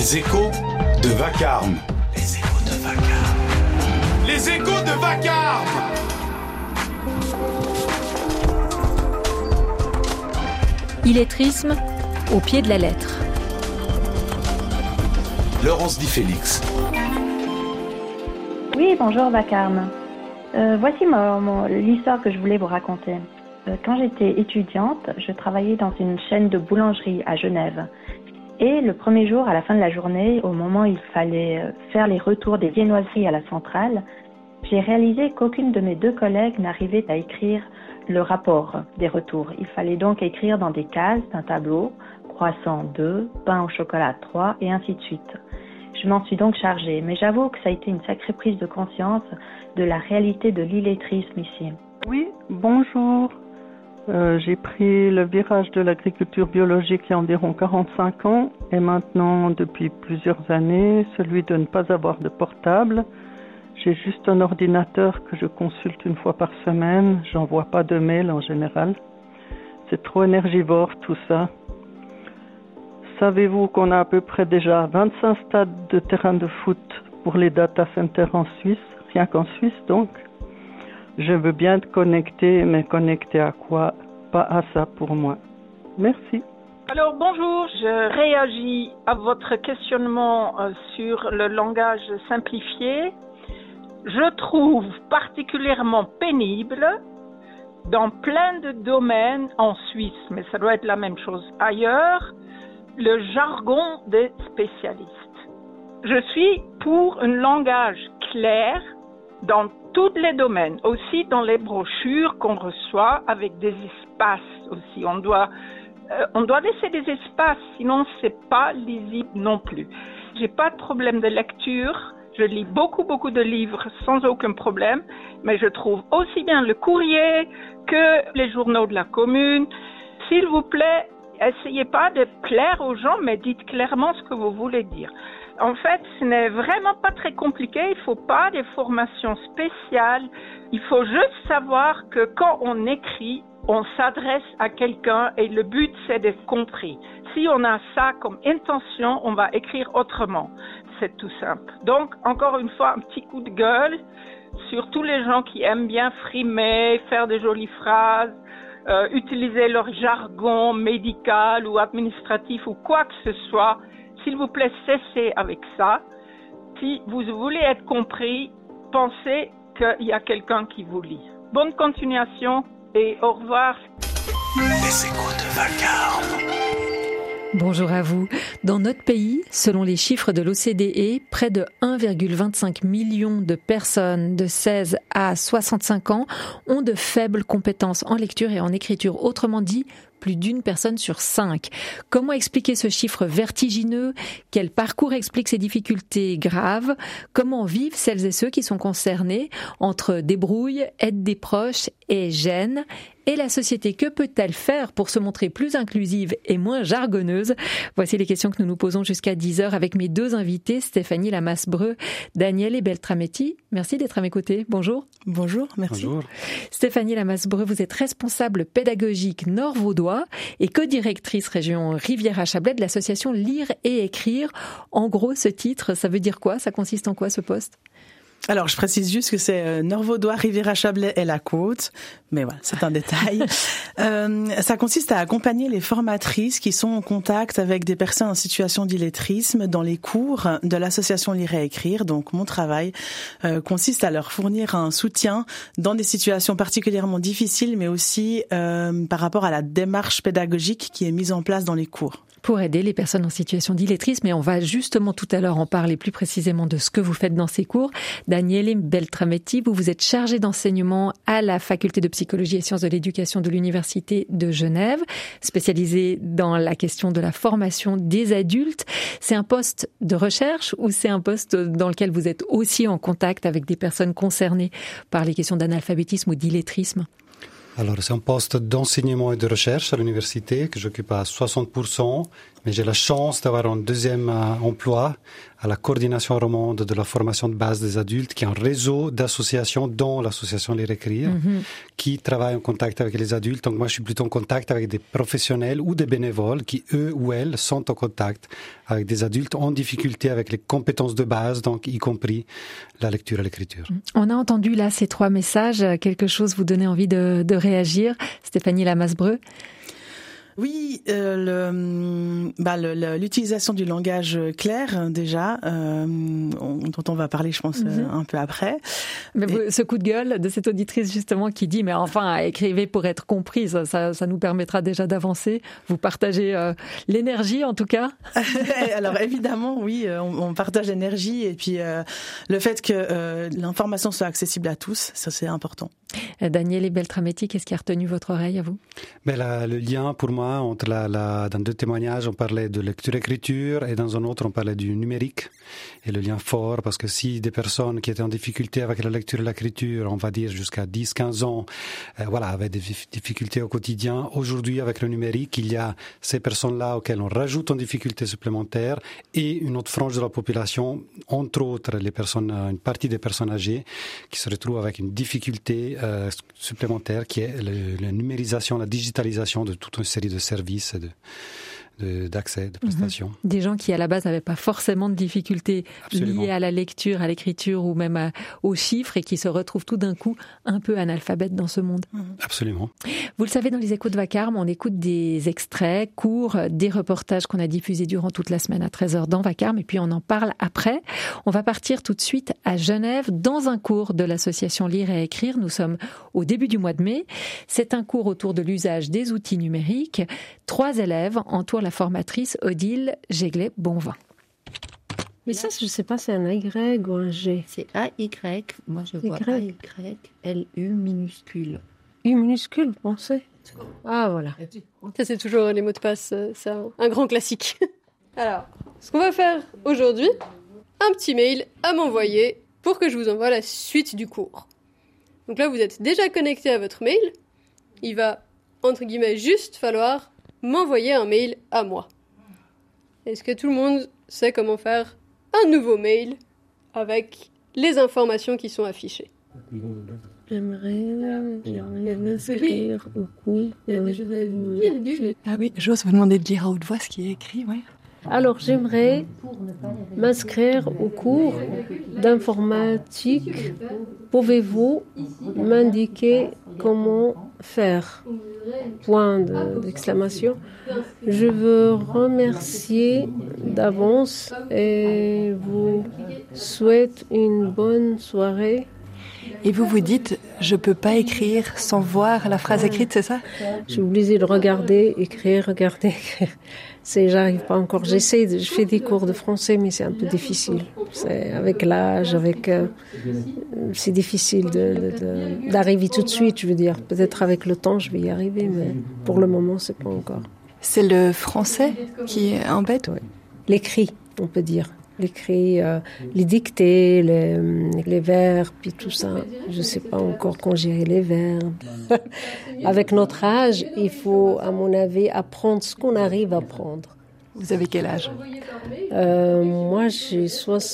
Les échos de Vacarme. Les échos de Vacarme. Les échos de Vacarme. Illettrisme au pied de la lettre. Laurence Di Félix. Oui, bonjour Vacarme. Voici l'histoire que je voulais vous raconter. Quand j'étais étudiante, je travaillais dans une chaîne de boulangerie à Genève. Et le premier jour, à la fin de la journée, au moment où il fallait faire les retours des viennoiseries à la centrale, j'ai réalisé qu'aucune de mes deux collègues n'arrivait à écrire le rapport des retours. Il fallait donc écrire dans des cases d'un tableau, croissant 2, pain au chocolat 3 et ainsi de suite. Je m'en suis donc chargée, mais j'avoue que ça a été une sacrée prise de conscience de la réalité de l'illettrisme ici. Oui, bonjour. J'ai pris le virage de l'agriculture biologique il y a environ 45 ans et maintenant, depuis plusieurs années, celui de ne pas avoir de portable. J'ai juste un ordinateur que je consulte une fois par semaine. J'envoie pas de mail en général. C'est trop énergivore tout ça. Savez-vous qu'on a à peu près déjà 25 stades de terrain de foot pour les data centers en Suisse, rien qu'en Suisse donc. Je veux bien être connecté, mais connecté à quoi? Pas à ça pour moi. Merci. Alors bonjour, je réagis à votre questionnement sur le langage simplifié. Je trouve particulièrement pénible dans plein de domaines en Suisse, mais ça doit être la même chose ailleurs, le jargon des spécialistes. Je suis pour un langage clair dans tous les domaines, aussi dans les brochures qu'on reçoit avec des espaces aussi. On doit laisser des espaces, sinon c'est pas lisible non plus. J'ai pas de problème de lecture. Je lis beaucoup de livres sans aucun problème, mais je trouve aussi bien le courrier que les journaux de la commune. S'il vous plaît, essayez pas de plaire aux gens, mais dites clairement ce que vous voulez dire. En fait, ce n'est vraiment pas très compliqué, il faut pas des formations spéciales. Il faut juste savoir que quand on écrit, on s'adresse à quelqu'un et le but c'est d'être compris. Si on a ça comme intention, on va écrire autrement. C'est tout simple. Donc, encore une fois, un petit coup de gueule sur tous les gens qui aiment bien frimer, faire de jolies phrases, utiliser leur jargon médical ou administratif ou quoi que ce soit. S'il vous plaît, cessez avec ça. Si vous voulez être compris, pensez qu'il y a quelqu'un qui vous lit. Bonne continuation et au revoir. Les échos de Vacarme. Bonjour à vous. Dans notre pays, selon les chiffres de l'OCDE, près de 1,25 million de personnes de 16 à 65 ans ont de faibles compétences en lecture et en écriture. Autrement dit, plus d'une personne sur 5. Comment expliquer ce chiffre vertigineux? Quel parcours explique ces difficultés graves? Comment vivent celles et ceux qui sont concernés entre débrouille, aide des proches et gêne? Et la société, que peut-elle faire pour se montrer plus inclusive et moins jargonneuse? Voici les questions que nous nous posons jusqu'à 10h avec mes deux invités, Stéphanie Lamasbreux, Daniele Beltrametti. Merci d'être à mes côtés. Bonjour. Bonjour, merci. Bonjour. Stéphanie Lamasbreux, vous êtes responsable pédagogique nord-vaudois et co-directrice région Riviera-Chablais de l'association Lire et Écrire. En gros, ce titre, ça veut dire quoi? Ça consiste en quoi ce poste? Alors, je précise juste que c'est Nord-Vaudois, Riviera-Chablais et la côte, mais voilà, c'est un détail. Ça consiste à accompagner les formatrices qui sont en contact avec des personnes en situation d'illettrisme dans les cours de l'association Lire et Écrire. Donc, mon travail consiste à leur fournir un soutien dans des situations particulièrement difficiles, mais aussi par rapport à la démarche pédagogique qui est mise en place dans les cours. Pour aider les personnes en situation d'illettrisme, et on va justement tout à l'heure en parler plus précisément de ce que vous faites dans ces cours. Daniele Beltrametti, vous êtes chargée d'enseignement à la faculté de psychologie et sciences de l'éducation de l'université de Genève, spécialisée dans la question de la formation des adultes. C'est un poste de recherche ou c'est un poste dans lequel vous êtes aussi en contact avec des personnes concernées par les questions d'analphabétisme ou d'illettrisme? Alors, c'est un poste d'enseignement et de recherche à l'université que j'occupe à 60%. Mais j'ai la chance d'avoir un deuxième emploi à la coordination romande de la formation de base des adultes, qui est un réseau d'associations, dont l'association Lire et Écrire, qui travaille en contact avec les adultes. Donc moi, je suis plutôt en contact avec des professionnels ou des bénévoles qui, eux ou elles, sont en contact avec des adultes en difficulté avec les compétences de base, donc y compris la lecture et l'écriture. On a entendu là ces 3 messages. Quelque chose vous donnait envie de réagir. Stéphanie Lamasbreux. Oui, l'utilisation du langage clair, déjà, dont on va parler, je pense, un peu après. Mais ce coup de gueule de cette auditrice, justement, qui dit « Mais enfin, écrivez pour être comprise, ça nous permettra déjà d'avancer. » Vous partagez l'énergie, en tout cas. Alors, évidemment, oui, on partage l'énergie. Et puis, le fait que l'information soit accessible à tous, ça, c'est important. Daniele Beltrametti, qu'est-ce qui a retenu votre oreille à vous? Le lien, pour moi, entre dans 2 témoignages, on parlait de lecture-écriture et dans un autre, on parlait du numérique. Et le lien fort, parce que si des personnes qui étaient en difficulté avec la lecture et l'écriture, on va dire jusqu'à 10-15 ans, avaient des difficultés au quotidien, aujourd'hui, avec le numérique, il y a ces personnes-là auxquelles on rajoute une difficulté supplémentaire et une autre frange de la population, entre autres une partie des personnes âgées, qui se retrouvent avec une difficulté supplémentaire qui est la numérisation, la digitalisation de toute une série de services d'accès, de prestations. Des gens qui, à la base, n'avaient pas forcément de difficultés liées à la lecture, à l'écriture ou même aux chiffres et qui se retrouvent tout d'un coup un peu analphabètes dans ce monde. Absolument. Vous le savez, dans les Échos de Vacarme, on écoute des extraits courts, des reportages qu'on a diffusés durant toute la semaine à 13h dans Vacarme et puis on en parle après. On va partir tout de suite à Genève dans un cours de l'association Lire et Écrire. Nous sommes au début du mois de mai. C'est un cours autour de l'usage des outils numériques. 3 élèves entourent la formatrice Odile Jéglet-Bonvin. Mais ça, je ne sais pas, c'est un Y ou un G. C'est A-Y, moi je vois A-Y-L-U minuscule. U minuscule, vous pensez? Ah, voilà. Ça, c'est toujours les mots de passe, c'est un grand classique. Alors, ce qu'on va faire aujourd'hui, un petit mail à m'envoyer pour que je vous envoie la suite du cours. Donc là, vous êtes déjà connecté à votre mail. Il va, entre guillemets, juste falloir m'envoyer un mail à moi. Est-ce que tout le monde sait comment faire un nouveau mail avec les informations qui sont affichées? J'aimerais m'inscrire au cours. Ah oui, j'ose vous demander de lire à haute voix ce qui est écrit, oui. Alors, j'aimerais m'inscrire au cours d'informatique. Pouvez-vous m'indiquer comment faire? Point d'exclamation. Je veux remercier d'avance et vous souhaite une bonne soirée. Et vous vous dites, je peux pas écrire sans voir la phrase écrite, c'est ça? Je suis obligée de regarder, écrire. J'arrive pas encore. Je fais des cours de français, mais c'est un peu difficile. C'est avec l'âge, c'est difficile d'arriver tout de suite, je veux dire. Peut-être avec le temps, je vais y arriver, mais pour le moment, c'est pas encore. C'est le français qui embête? Oui. L'écrit, on peut dire. L'écrit, les dictées, les verbes, puis tout ça. Je sais pas encore conjurer les verbes. Avec notre âge, il faut, à mon avis, apprendre ce qu'on arrive à apprendre. Vous avez quel âge? Moi, j'ai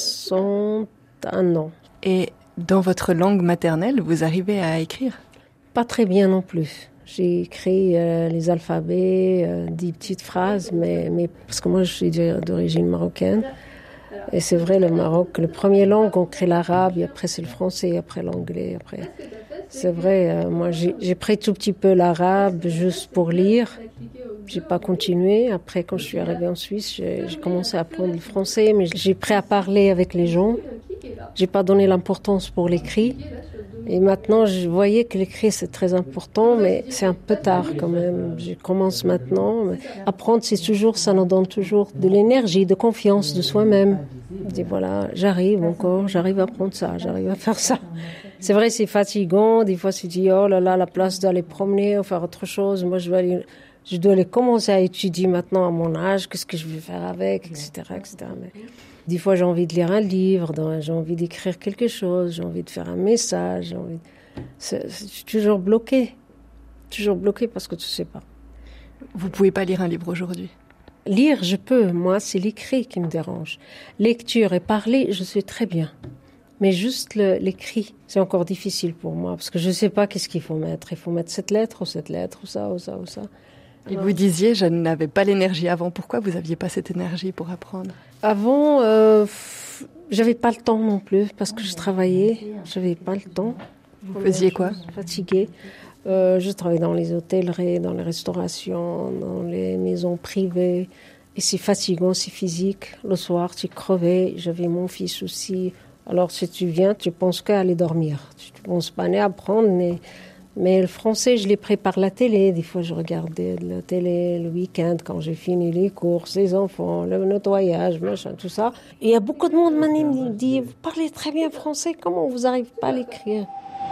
61 ans. Et dans votre langue maternelle, vous arrivez à écrire? Pas très bien non plus. J'ai écrit les alphabets, des petites phrases, mais parce que moi, je suis d'origine marocaine. Et c'est vrai, le Maroc, le premier langue, on crée l'arabe, et après c'est le français, après l'anglais, après. C'est vrai, moi j'ai pris tout petit peu l'arabe juste pour lire. J'ai pas continué. Après, quand je suis arrivée en Suisse, j'ai commencé à apprendre le français, mais j'ai pris à parler avec les gens. J'ai pas donné l'importance pour l'écrit. Et maintenant, je voyais que l'écrit, c'est très important, mais c'est un peu tard quand même. Je commence maintenant. Mais apprendre, ça nous donne toujours de l'énergie, de confiance de soi-même. Je dis, voilà, j'arrive à apprendre ça, j'arrive à faire ça. C'est vrai, c'est fatigant. Des fois, tu dis, oh là là, la place d'aller promener ou faire autre chose. Moi, je dois aller commencer à étudier maintenant à mon âge, qu'est-ce que je vais faire avec, etc., etc. Mais des fois, j'ai envie de lire un livre, j'ai envie d'écrire quelque chose, j'ai envie de faire un message. Je suis toujours bloquée parce que tu sais pas. Vous pouvez pas lire un livre aujourd'hui? Lire, je peux. Moi, c'est l'écrit qui me dérange. Lecture et parler, je suis très bien. Mais juste l'écrit, c'est encore difficile pour moi parce que je ne sais pas qu'est-ce qu'il faut mettre. Il faut mettre cette lettre ou ça ou ça ou ça. Et vous disiez, je n'avais pas l'énergie avant. Pourquoi vous n'aviez pas cette énergie pour apprendre ? Avant, j'avais pas le temps non plus parce que je travaillais. J'avais pas le temps. Vous faisiez quoi ? Fatiguée. Je travaillais dans les hôtelleries, dans les restaurations, dans les maisons privées. Et c'est fatigant, c'est physique. Le soir, tu crevais. J'avais mon fils aussi. Alors, si tu viens, tu penses qu'à aller dormir. Tu ne penses pas à apprendre, mais le français, je l'ai pris par la télé. Des fois, je regardais la télé le week-end quand j'ai fini les courses, les enfants, le nettoyage, machin, tout ça. Et il y a beaucoup de monde qui me dit « Vous parlez très bien français, comment vous n'arrivez pas à l'écrire ?»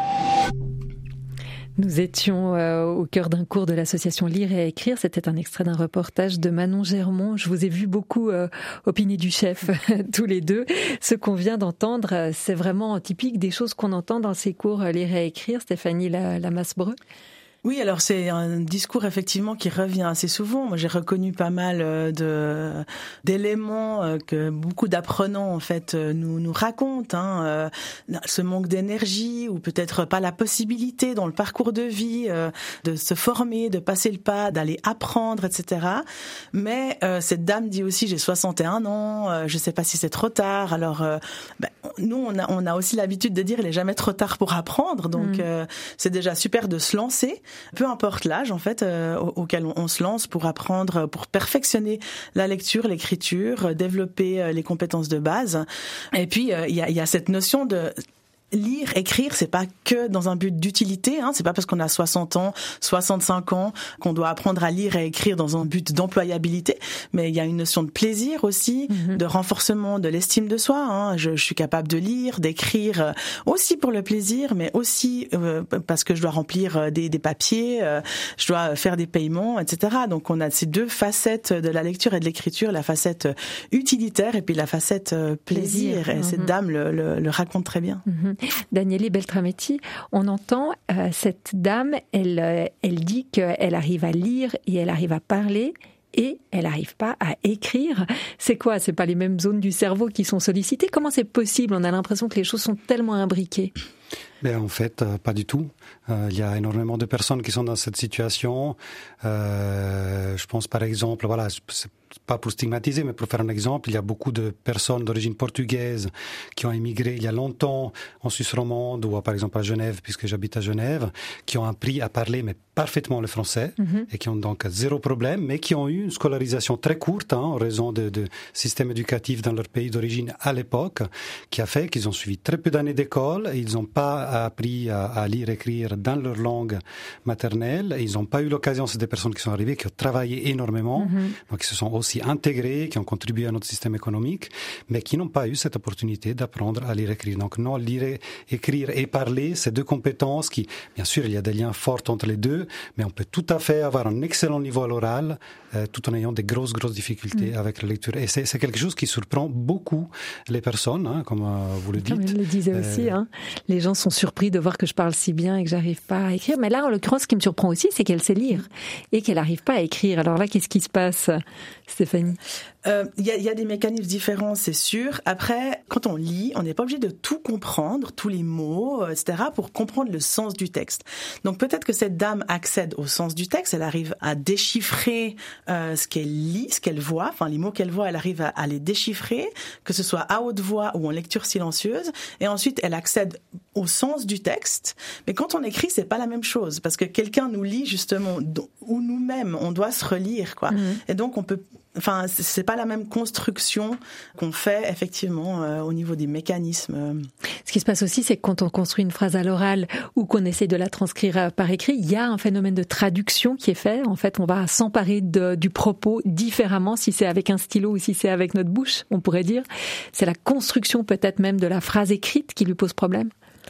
Nous étions au cœur d'un cours de l'association Lire et Écrire. C'était un extrait d'un reportage de Manon Germont. Je vous ai vu beaucoup opiner du chef, tous les deux. Ce qu'on vient d'entendre, c'est vraiment typique des choses qu'on entend dans ces cours Lire et Écrire. Stéphanie Lamasbreux. Oui, alors c'est un discours effectivement qui revient assez souvent. Moi, j'ai reconnu pas mal d'éléments que beaucoup d'apprenants en fait nous racontent. Ce manque d'énergie ou peut-être pas la possibilité dans le parcours de vie de se former, de passer le pas, d'aller apprendre, etc. Mais cette dame dit aussi j'ai 61 ans, je sais pas si c'est trop tard. Alors nous on a aussi l'habitude de dire il est jamais trop tard pour apprendre. Donc c'est déjà super de se lancer. Peu importe l'âge en fait auquel on se lance pour apprendre, pour perfectionner la lecture, l'écriture, développer les compétences de base. Et puis il y a cette notion de lire, écrire, c'est pas que dans un but d'utilité, c'est pas parce qu'on a 60 ans, 65 ans qu'on doit apprendre à lire et écrire dans un but d'employabilité, mais il y a une notion de plaisir aussi, de renforcement de l'estime de soi. Je suis capable de lire, d'écrire aussi pour le plaisir, mais aussi parce que je dois remplir des papiers, je dois faire des paiements, etc. Donc on a ces deux facettes de la lecture et de l'écriture, la facette utilitaire et puis la facette plaisir. Et cette dame le raconte très bien. Daniele Beltrametti, on entend cette dame, elle dit qu'elle arrive à lire et elle arrive à parler et elle n'arrive pas à écrire. C'est quoi ? C'est pas les mêmes zones du cerveau qui sont sollicitées ? Comment c'est possible ? On a l'impression que les choses sont tellement imbriquées. Mais en fait, pas du tout. Il y a énormément de personnes qui sont dans cette situation. Je pense par exemple, voilà, c'est pas pour stigmatiser, mais pour faire un exemple, il y a beaucoup de personnes d'origine portugaise qui ont émigré il y a longtemps en Suisse romande ou par exemple à Genève, puisque j'habite à Genève, qui ont appris à parler mais parfaitement le français et qui ont donc zéro problème, mais qui ont eu une scolarisation très courte en raison de système éducatif dans leur pays d'origine à l'époque, qui a fait qu'ils ont suivi très peu d'années d'école et ils n'ont pas appris à lire et écrire dans leur langue maternelle. Et ils n'ont pas eu l'occasion, c'est des personnes qui sont arrivées, qui ont travaillé énormément, donc qui se sont aussi intégrés, qui ont contribué à notre système économique, mais qui n'ont pas eu cette opportunité d'apprendre à lire et écrire. Donc non, lire, écrire et parler, c'est deux compétences qui, bien sûr, il y a des liens forts entre les deux, mais on peut tout à fait avoir un excellent niveau à l'oral, tout en ayant des grosses difficultés avec la lecture. Et c'est quelque chose qui surprend beaucoup les personnes, comme vous le dites. Comme elle le disait aussi, les gens sont surpris de voir que je parle si bien et que j'arrive pas à écrire. Mais là, en l'occurrence, ce qui me surprend aussi, c'est qu'elle sait lire et qu'elle n'arrive pas à écrire. Alors là, qu'est-ce qui se passe, Stéphanie ? Il y a des mécanismes différents, c'est sûr. Après, quand on lit, on n'est pas obligé de tout comprendre, tous les mots, etc., pour comprendre le sens du texte. Donc peut-être que cette dame accède au sens du texte, elle arrive à déchiffrer ce qu'elle lit, ce qu'elle voit, enfin les mots qu'elle voit, elle arrive à les déchiffrer, que ce soit à haute voix ou en lecture silencieuse, et ensuite elle accède au sens du texte. Mais quand on écrit, c'est pas la même chose, parce que quelqu'un nous lit justement, ou nous-mêmes, on doit se relire, quoi. Et donc on peut... Enfin, c'est pas la même construction qu'on fait effectivement au niveau des mécanismes. Ce qui se passe aussi, c'est que quand on construit une phrase à l'oral ou qu'on essaie de la transcrire par écrit, il y a un phénomène de traduction qui est fait. En fait, on va s'emparer du propos différemment si c'est avec un stylo ou si c'est avec notre bouche, on pourrait dire. C'est la construction peut-être même de la phrase écrite qui lui pose problème.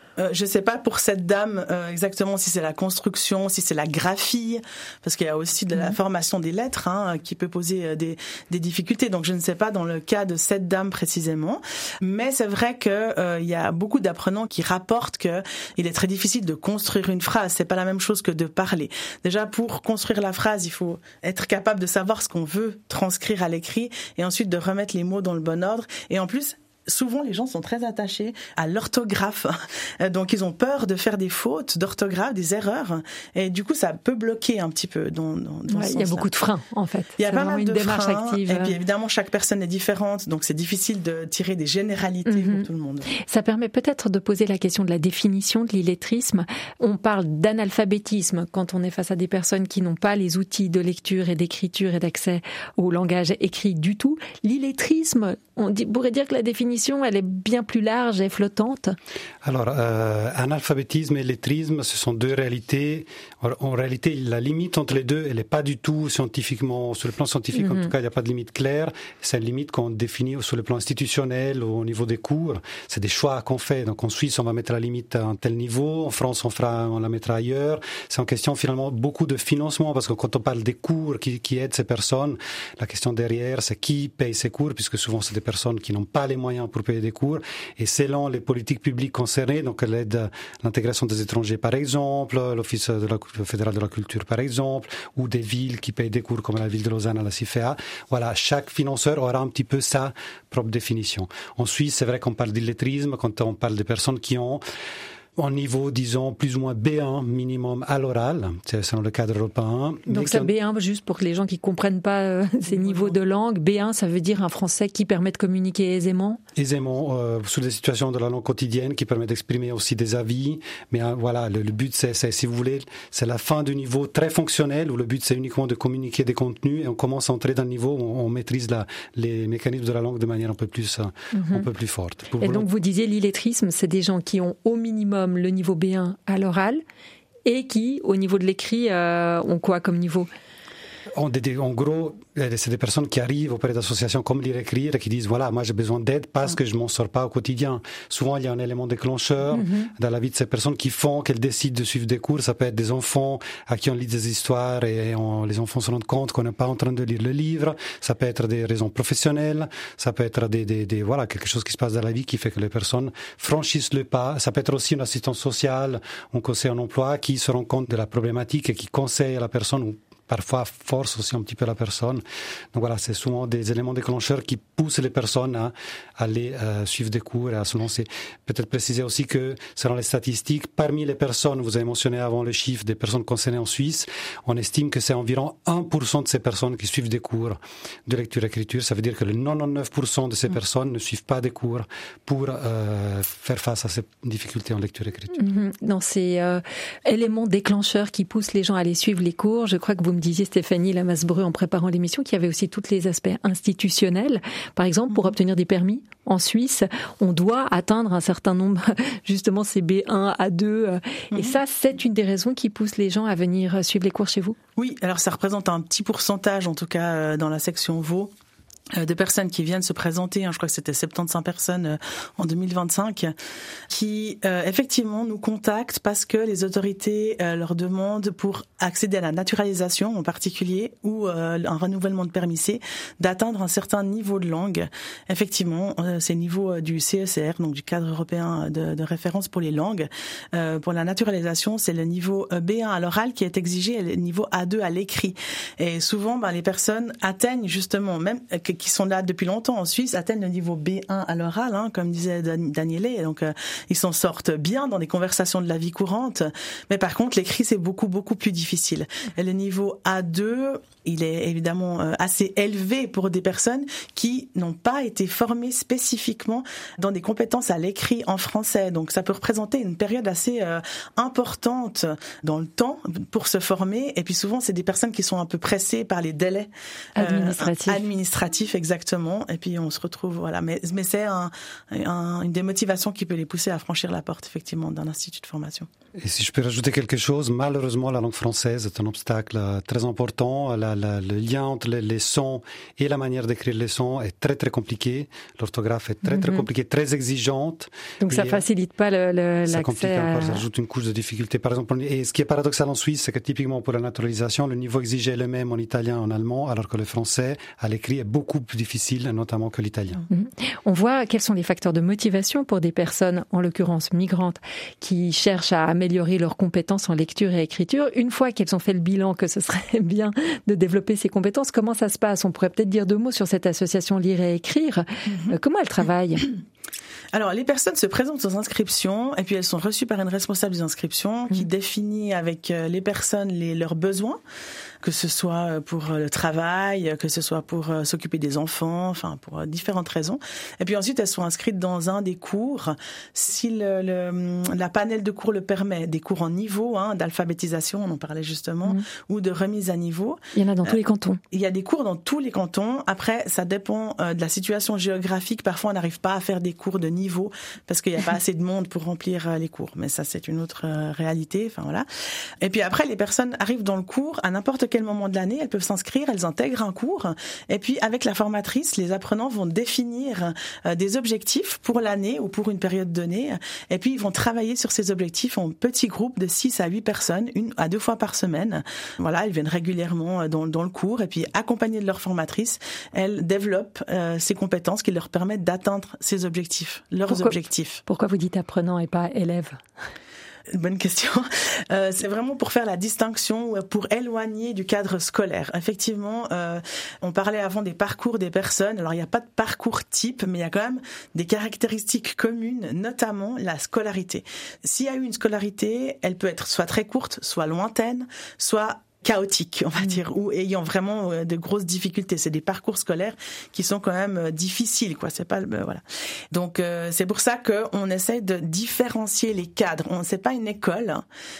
Je sais pas pour cette dame exactement si c'est la construction, si c'est la graphie, parce qu'il y a aussi de la formation des lettres qui peut poser des difficultés. Donc je ne sais pas dans le cas de cette dame précisément, mais c'est vrai que il y a beaucoup d'apprenants qui rapportent que il est très difficile de construire une phrase. C'est pas la même chose que de parler. Déjà pour construire la phrase, il faut être capable de savoir ce qu'on veut transcrire à l'écrit et ensuite de remettre les mots dans le bon ordre. Et en plus, souvent, les gens sont très attachés à l'orthographe. Donc, ils ont peur de faire des fautes d'orthographe, des erreurs. Et du coup, ça peut bloquer un petit peu dans ce sens-là. Il y a beaucoup de freins, en fait. Il y a pas mal de démarche freins. Active. Et puis, évidemment, chaque personne est différente. Donc, c'est difficile de tirer des généralités pour tout le monde. Ça permet peut-être de poser la question de la définition de l'illettrisme. On parle d'analphabétisme quand on est face à des personnes qui n'ont pas les outils de lecture et d'écriture et d'accès au langage écrit du tout. L'illettrisme, on pourrait dire que la définition, elle est bien plus large et flottante. Alors, analphabétisme et lettrisme, ce sont deux réalités. En réalité, la limite entre les deux, elle n'est pas du tout scientifiquement, sur le plan scientifique, en tout cas, il n'y a pas de limite claire. C'est une limite qu'on définit sur le plan institutionnel ou au niveau des cours. C'est des choix qu'on fait. Donc, en Suisse, on va mettre la limite à un tel niveau. En France, on la mettra ailleurs. C'est en question, finalement, beaucoup de financement, parce que quand on parle des cours qui aident ces personnes, la question derrière, c'est qui paye ces cours, puisque souvent, c'est des personnes qui n'ont pas les moyens pour payer des cours. Et selon les politiques publiques concernées, donc l'aide à l'intégration des étrangers par exemple, l'Office fédéral de la culture par exemple, ou des villes qui payent des cours comme la ville de Lausanne à la CIFEA, voilà, chaque financeur aura un petit peu sa propre définition. En Suisse, c'est vrai qu'on parle d'illettrisme quand on parle des personnes qui ont en niveau, disons, plus ou moins B1 minimum à l'oral, c'est selon le cadre européen. Donc ça, B1, juste pour que les gens qui ne comprennent pas ces niveaux de langue, B1, ça veut dire un français qui permet de communiquer aisément ? Aisément, sous des situations de la langue quotidienne, qui permet d'exprimer aussi des avis. Mais voilà, le but, c'est, si vous voulez, c'est la fin du niveau très fonctionnel, où le but, c'est uniquement de communiquer des contenus, et on commence à entrer dans le niveau où on maîtrise les mécanismes de la langue de manière un peu plus forte. Et donc vous disiez, l'illettrisme, c'est des gens qui ont au minimum le niveau B1 à l'oral et qui, au niveau de l'écrit, ont quoi comme niveau ? En gros, c'est des personnes qui arrivent auprès d'associations comme Lire Écrire et qui disent voilà, moi j'ai besoin d'aide parce que je m'en sors pas au quotidien. Souvent, il y a un élément déclencheur dans la vie de ces personnes qui font qu'elles décident de suivre des cours. Ça peut être des enfants à qui on lit des histoires et les enfants se rendent compte qu'on n'est pas en train de lire le livre. Ça peut être des raisons professionnelles. Ça peut être voilà, quelque chose qui se passe dans la vie qui fait que les personnes franchissent le pas. Ça peut être aussi une assistance sociale, un conseiller en emploi qui se rend compte de la problématique et qui conseille à la personne ou parfois force aussi un petit peu la personne. Donc voilà, c'est souvent des éléments déclencheurs qui poussent les personnes à aller suivre des cours et à se lancer. Peut-être préciser aussi que, selon les statistiques, parmi les personnes, vous avez mentionné avant le chiffre des personnes concernées en Suisse, on estime que c'est environ 1% de ces personnes qui suivent des cours de lecture-écriture. Ça veut dire que le 99% de ces personnes ne suivent pas des cours pour faire face à ces difficultés en lecture-écriture. Dans ces éléments déclencheurs qui poussent les gens à aller suivre les cours, je crois que vous me disiez, Stéphanie Lamasbreux, en préparant l'émission, qu'il y avait aussi tous les aspects institutionnels. Par exemple, pour obtenir des permis en Suisse, on doit atteindre un certain nombre, justement, ces B1, A2. Et ça, c'est une des raisons qui pousse les gens à venir suivre les cours chez vous ? Oui, alors ça représente un petit pourcentage, en tout cas, dans la section Vaud, de personnes qui viennent se présenter, je crois que c'était 75 personnes en 2025, qui effectivement nous contactent parce que les autorités leur demandent, pour accéder à la naturalisation en particulier ou un renouvellement de permis C, d'atteindre un certain niveau de langue. Effectivement, c'est le niveau du CECR, donc du cadre européen de référence pour les langues. Pour la naturalisation, c'est le niveau B1 à l'oral qui est exigé et le niveau A2 à l'écrit. Et souvent, les personnes atteignent justement, même qui sont là depuis longtemps en Suisse, atteignent le niveau B1 à l'oral, comme disait Daniele. Donc, ils s'en sortent bien dans des conversations de la vie courante. Mais par contre, l'écrit, c'est beaucoup, beaucoup plus difficile. Et le niveau A2, il est évidemment assez élevé pour des personnes qui n'ont pas été formées spécifiquement dans des compétences à l'écrit en français. Donc, ça peut représenter une période assez importante dans le temps pour se former. Et puis, souvent, c'est des personnes qui sont un peu pressées par les délais administratifs, exactement. Et puis, on se retrouve, voilà. Mais c'est une des motivations qui peut les pousser à franchir la porte, effectivement, d'un institut de formation. Et si je peux rajouter quelque chose, malheureusement, la langue française est un obstacle très important. Le lien entre les sons et la manière d'écrire les sons est très, très compliqué. L'orthographe est très, très compliquée, très exigeante. Donc, ça facilite pas l'accès. Ça complique encore, ça ajoute une couche de difficulté. Par exemple, et ce qui est paradoxal en Suisse, c'est que typiquement pour la naturalisation, le niveau exigé est le même en italien et en allemand, alors que le français, à l'écrit, est beaucoup plus difficile, notamment que l'italien. On voit quels sont les facteurs de motivation pour des personnes, en l'occurrence migrantes, qui cherchent à améliorer leurs compétences en lecture et écriture. Une fois qu'elles ont fait le bilan que ce serait bien de développer ces compétences, comment ça se passe? On pourrait peut-être dire 2 mots sur cette association Lire et Écrire. Comment elle travaille? Alors, les personnes se présentent aux inscriptions et puis elles sont reçues par une responsable des inscriptions qui définit avec les personnes leurs besoins, que ce soit pour le travail, que ce soit pour s'occuper des enfants, enfin pour différentes raisons. Et puis ensuite, elles sont inscrites dans un des cours, si la panel de cours le permet, des cours en niveau, d'alphabétisation, on en parlait justement, ou de remise à niveau. Il y en a dans tous les cantons. Il y a des cours dans tous les cantons. Après, ça dépend de la situation géographique. Parfois, on n'arrive pas à faire des cours de niveau parce qu'il n'y a pas assez de monde pour remplir les cours. Mais ça, c'est une autre réalité. Enfin voilà. Et puis après, les personnes arrivent dans le cours à n'importe quel moment de l'année. Elles peuvent s'inscrire, elles intègrent un cours. Et puis avec la formatrice, les apprenants vont définir des objectifs pour l'année ou pour une période donnée. Et puis ils vont travailler sur ces objectifs en petits groupes de 6 à 8 personnes, 1 à 2 fois par semaine. Voilà, ils viennent régulièrement dans le cours. Et puis accompagnés de leur formatrice, elles développent ces compétences qui leur permettent d'atteindre ces objectifs, leurs objectifs. Pourquoi vous dites apprenant et pas élève? Bonne question. C'est vraiment pour faire la distinction, pour éloigner du cadre scolaire. Effectivement, on parlait avant des parcours des personnes. Alors, il n'y a pas de parcours type, mais il y a quand même des caractéristiques communes, notamment la scolarité. S'il y a eu une scolarité, elle peut être soit très courte, soit lointaine, soit chaotique, on va dire, ou ayant vraiment de grosses difficultés. C'est des parcours scolaires qui sont quand même difficiles, quoi. C'est pas voilà. Donc c'est pour ça que on essaie de différencier les cadres. C'est pas une école.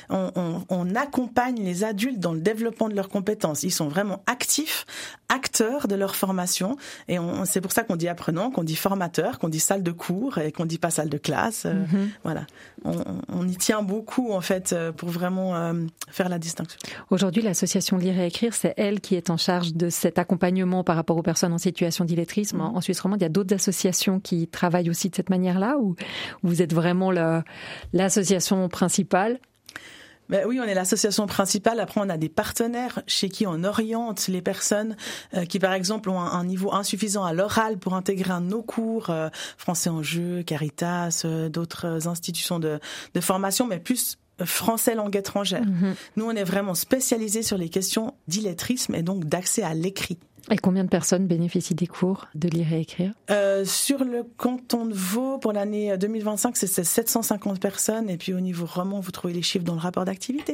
On accompagne les adultes dans le développement de leurs compétences. Ils sont vraiment actifs, acteurs de leur formation. Et c'est pour ça qu'on dit apprenant, qu'on dit formateur, qu'on dit salle de cours et qu'on dit pas salle de classe. Voilà. On y tient beaucoup en fait pour vraiment faire la distinction. Aujourd'hui, l'association Lire et Écrire, c'est elle qui est en charge de cet accompagnement par rapport aux personnes en situation d'illettrisme. En Suisse romande, il y a d'autres associations qui travaillent aussi de cette manière-là, ou vous êtes vraiment l'association principale? Ben oui, on est l'association principale. Après, on a des partenaires chez qui on oriente les personnes qui, par exemple, ont un niveau insuffisant à l'oral pour intégrer un de nos cours, Français en jeu, Caritas, d'autres institutions de formation, mais plus français langue étrangère. Nous, on est vraiment spécialisés sur les questions d'illettrisme et donc d'accès à l'écrit. Et combien de personnes bénéficient des cours de lire et écrire? Sur le canton de Vaud, pour l'année 2025, c'est 750 personnes. Et puis au niveau roman, vous trouvez les chiffres dans le rapport d'activité.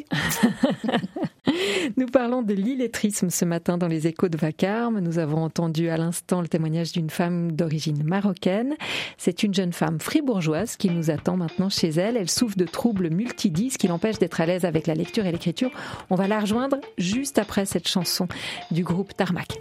Nous parlons de l'illettrisme ce matin dans les Échos de Vacarme. Nous avons entendu à l'instant le témoignage d'une femme d'origine marocaine. C'est une jeune femme fribourgeoise qui nous attend maintenant chez elle. Elle souffre de troubles multidis qui l'empêchent d'être à l'aise avec la lecture et l'écriture. On va la rejoindre juste après cette chanson du groupe Tarmac.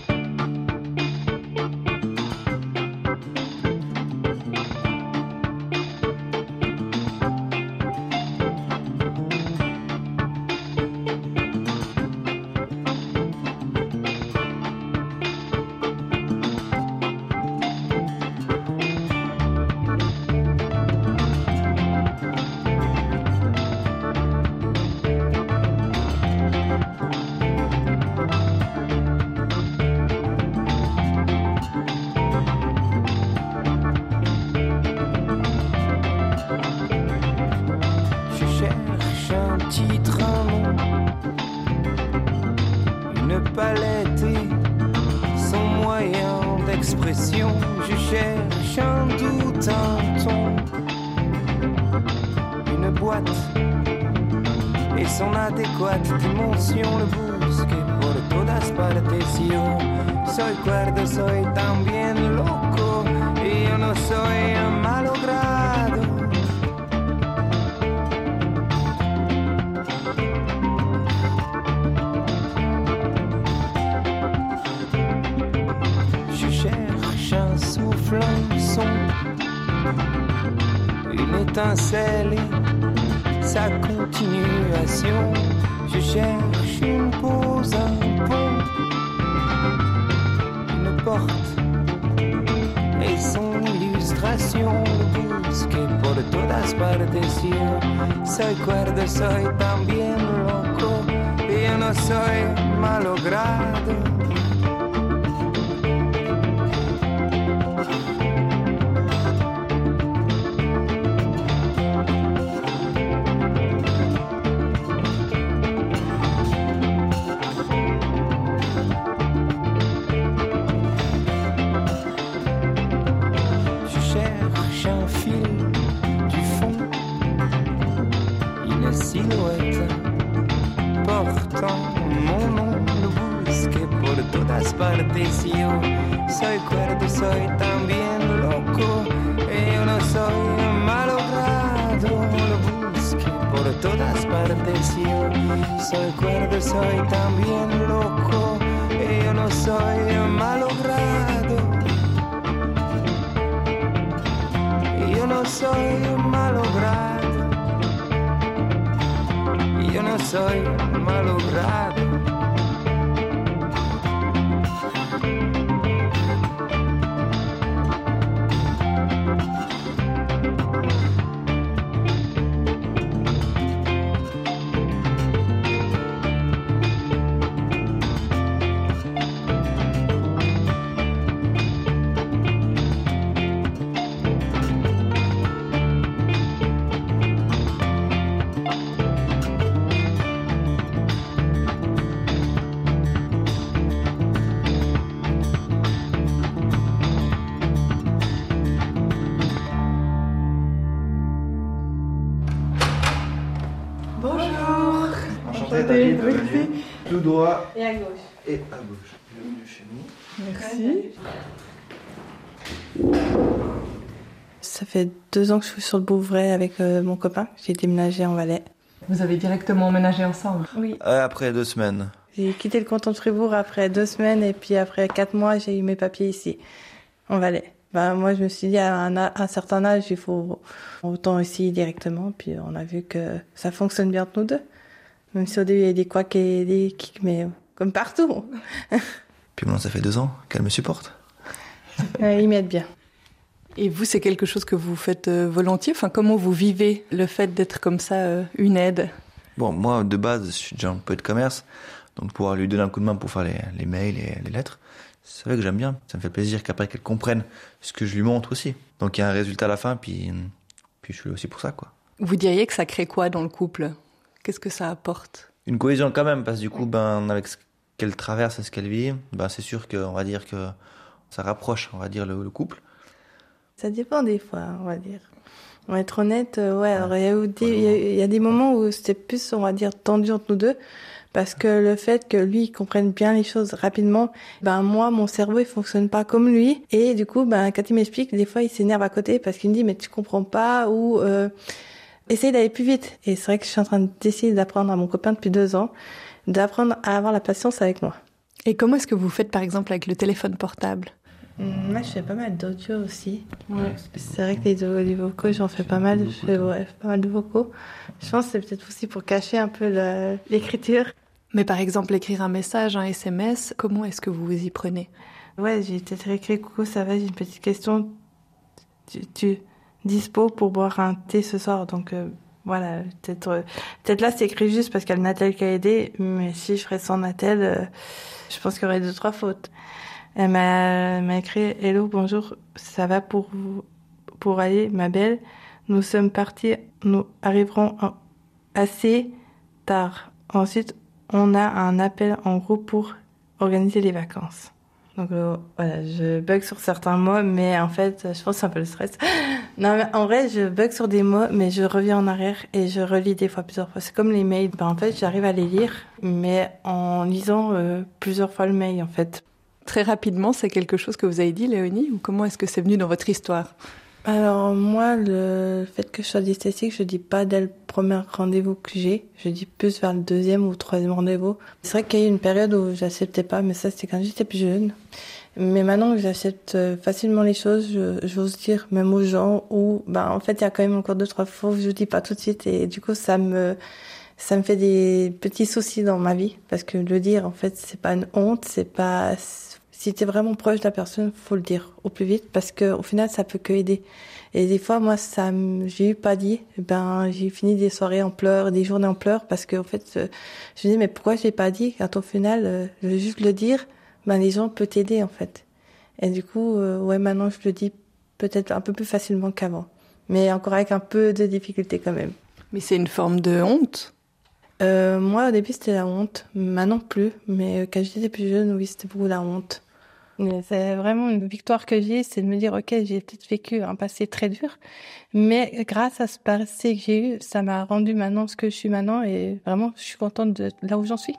Je cherche un doute, un ton, une boîte et son adéquate dimension, le busque por todas partes. Yo soy cuerdo, soy también loco y yo no soy un malogrado. Je cherche un souffle, un son, une étincelle, sa continuation. Je cherche une pause, un pont, une porte et son illustration. Lo busqué por todas partes. Yo soy cuerdo, soy también loco. Yo no soy malogrado. Yo soy cuerdo, soy también loco. Yo no soy malogrado. Lo busqué por todas partes. Yo soy cuerdo, soy también loco. Yo no soy malogrado. Yo no soy malogrado. Yo no soy malogrado. Tout droit et à gauche. Et à gauche. Bienvenue chez nous. Merci. Ça fait 2 ans que je suis sur le Bouvray avec mon copain. J'ai déménagé en Valais. Vous avez directement emménagé ensemble? Oui. Après 2 semaines. J'ai quitté le canton de Fribourg après 2 semaines et puis après 4 mois, j'ai eu mes papiers ici, en Valais. Moi, je me suis dit, à un certain âge, il faut autant ici directement. Puis on a vu que ça fonctionne bien entre nous deux. Même si au début, il y a des couacs et des kicks, mais comme partout. Puis maintenant, ça fait 2 ans qu'elle me supporte. Ils m'aident bien. Et vous, c'est quelque chose que vous faites volontiers? Enfin, comment vous vivez le fait d'être comme ça, une aide? Bon, moi, de base, je suis déjà un peu de commerce. Donc, pouvoir lui donner un coup de main pour faire les mails et les lettres, c'est vrai que j'aime bien. Ça me fait plaisir qu'après qu'elle comprenne ce que je lui montre aussi. Donc, il y a un résultat à la fin, puis je suis aussi pour ça, quoi. Vous diriez que ça crée quoi dans le couple? Qu'est-ce que ça apporte? Une cohésion quand même, parce que du coup, avec ce qu'elle traverse et ce qu'elle vit, c'est sûr qu'on va dire que ça rapproche, on va dire, le couple. Ça dépend des fois, on va dire. On va être honnête, alors il y a des moments où c'était plus, on va dire, tendu entre nous deux, parce que le fait que lui, il comprenne bien les choses rapidement, moi, mon cerveau, il fonctionne pas comme lui, et du coup, quand il m'explique, des fois, il s'énerve à côté, parce qu'il me dit, mais tu comprends pas, ou essaye d'aller plus vite. Et c'est vrai que je suis en train d'essayer d'apprendre à mon copain depuis 2 ans, d'apprendre à avoir la patience avec moi. Et comment est-ce que vous faites, par exemple, avec le téléphone portable? Moi, je fais pas mal d'audio aussi. Ouais. C'est vrai que les vocaux, j'en fais pas mal. Je fais pas mal de vocaux. Je pense que c'est peut-être aussi pour cacher un peu l'écriture. Mais par exemple, écrire un message, un SMS, comment est-ce que vous vous y prenez? Ouais, j'ai peut-être écrit « Coucou, ça va, j'ai une petite question. Tu dispo pour boire un thé ce soir ?» Donc voilà, peut-être là, c'est écrit juste parce qu'il y a le Natel qui a aidé. Mais si je ferais sans Natel, je pense qu'il y aurait 2-3 fautes. Elle m'a écrit « Hello, bonjour, ça va pour aller, ma belle. Nous sommes partis, nous arriverons assez tard. Ensuite, on a un appel en groupe pour organiser les vacances. » Donc voilà, je bug sur certains mots, mais en fait, je pense que c'est un peu le stress. Non, mais en vrai, je bug sur des mots, mais je reviens en arrière et je relis des fois, plusieurs fois. C'est comme les mails. En fait, j'arrive à les lire, mais en lisant plusieurs fois le mail, en fait. Très rapidement, c'est quelque chose que vous avez dit, Léonie, ou comment est-ce que c'est venu dans votre histoire? Alors moi, le fait que je sois dyslexique, je dis pas dès le premier rendez-vous que j'ai, je dis plus vers le 2e ou 3e rendez-vous. C'est vrai qu'il y a eu une période où j'acceptais pas, mais ça c'était quand j'étais plus jeune. Mais maintenant que j'accepte facilement les choses, j'ose dire même aux gens où, en fait, il y a quand même encore 2-3 fois où je dis pas tout de suite et du coup, ça me fait des petits soucis dans ma vie parce que le dire, en fait, c'est pas une honte, si t'es vraiment proche de la personne, faut le dire au plus vite parce que au final, ça peut que aider. Et des fois, moi, j'ai eu pas dit, j'ai fini des soirées en pleurs, des journées en pleurs parce que, en fait, je me dis, mais pourquoi j'ai pas dit? Quand au final, je veux juste le dire, les gens peuvent t'aider, en fait. Et du coup, maintenant, je le dis peut-être un peu plus facilement qu'avant. Mais encore avec un peu de difficulté quand même. Mais c'est une forme de honte? Moi, au début, c'était la honte. Maintenant, plus. Mais quand j'étais plus jeune, oui, c'était beaucoup la honte. Mais c'est vraiment une victoire que j'ai, c'est de me dire, ok, j'ai peut-être vécu un passé très dur, mais grâce à ce passé que j'ai eu, ça m'a rendu maintenant ce que je suis maintenant et vraiment, je suis contente de là où j'en suis.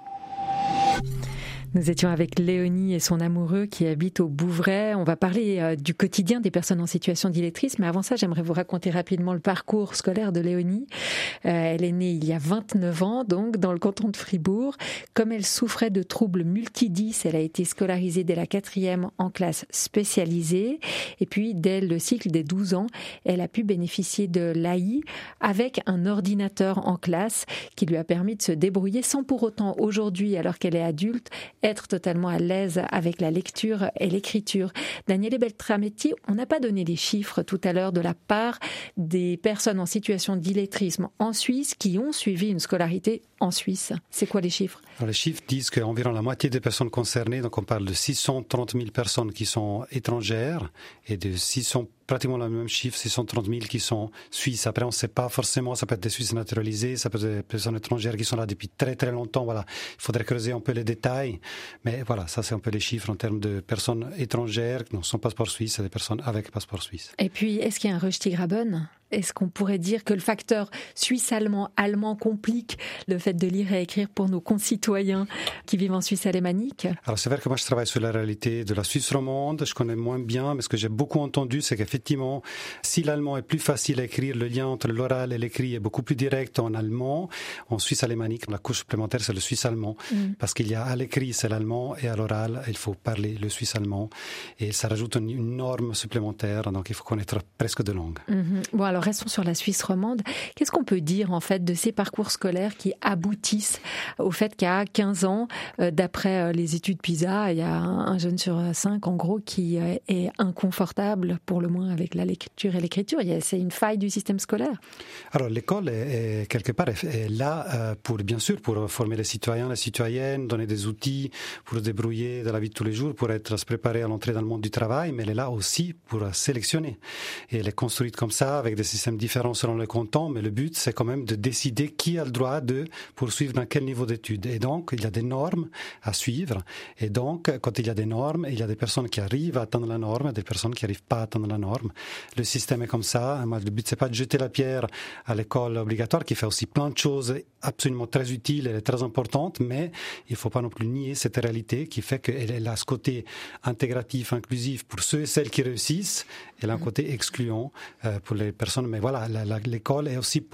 Nous étions avec Léonie et son amoureux qui habitent au Bouvray. On va parler du quotidien des personnes en situation d'illettrisme. Mais avant ça, j'aimerais vous raconter rapidement le parcours scolaire de Léonie. Elle est née il y a 29 ans, donc dans le canton de Fribourg. Comme elle souffrait de troubles multidis, elle a été scolarisée dès la 4e en classe spécialisée. Et puis, dès le cycle des 12 ans, elle a pu bénéficier de l'AI avec un ordinateur en classe qui lui a permis de se débrouiller sans pour autant, aujourd'hui, alors qu'elle est adulte, être totalement à l'aise avec la lecture et l'écriture. Daniele Beltrametti, on n'a pas donné les chiffres tout à l'heure de la part des personnes en situation d'illettrisme en Suisse qui ont suivi une scolarité en Suisse. C'est quoi les chiffres? Alors, les chiffres disent qu'environ la moitié des personnes concernées, donc on parle de 630 000 personnes qui sont étrangères et de 600, pratiquement le même chiffre, 630 000 qui sont suisses. Après, on ne sait pas forcément, ça peut être des Suisses naturalisés, ça peut être des personnes étrangères qui sont là depuis très très longtemps. Voilà, il faudrait creuser un peu les détails, mais voilà, ça c'est un peu les chiffres en termes de personnes étrangères qui n'ont pas passeport suisse et des personnes avec passeport suisse. Et puis, est-ce qu'il y a un Röstigraben? Est-ce qu'on pourrait dire que le facteur suisse-allemand complique le fait de lire et écrire pour nos concitoyens qui vivent en Suisse alémanique? Alors c'est vrai que moi je travaille sur la réalité de la Suisse romande, je connais moins bien, mais ce que j'ai beaucoup entendu, c'est qu'effectivement, si l'allemand est plus facile à écrire, le lien entre l'oral et l'écrit est beaucoup plus direct en allemand. En Suisse alémanique, la couche supplémentaire, c'est le suisse-allemand, parce qu'il y a à l'écrit, c'est l'allemand, et à l'oral, il faut parler le suisse-allemand, et ça rajoute une norme supplémentaire, donc il faut connaître presque deux langues. Bon, alors restons sur la Suisse romande. Qu'est-ce qu'on peut dire en fait de ces parcours scolaires qui aboutissent au fait qu'à 15 ans, d'après les études PISA, il y a un jeune sur 5 en gros qui est inconfortable pour le moins avec la lecture et l'écriture. C'est une faille du système scolaire. Alors l'école est quelque part est là pour bien sûr pour former les citoyens, les citoyennes, donner des outils pour se débrouiller dans la vie de tous les jours, pour se préparer à l'entrée dans le monde du travail, mais elle est là aussi pour sélectionner. Et elle est construite comme ça avec des systèmes différents selon le canton, mais le but c'est quand même de décider qui a le droit de poursuivre dans quel niveau d'études. Et donc il y a des normes à suivre. Et donc quand il y a des normes, il y a des personnes qui arrivent à atteindre la norme et des personnes qui n'arrivent pas à atteindre la norme. Le système est comme ça. Le but c'est pas de jeter la pierre à l'école obligatoire qui fait aussi plein de choses absolument très utiles et très importantes, mais il faut pas non plus nier cette réalité qui fait qu'elle a ce côté intégratif, inclusif pour ceux et celles qui réussissent, et elle a un côté excluant pour les personnes. Mais voilà, l'école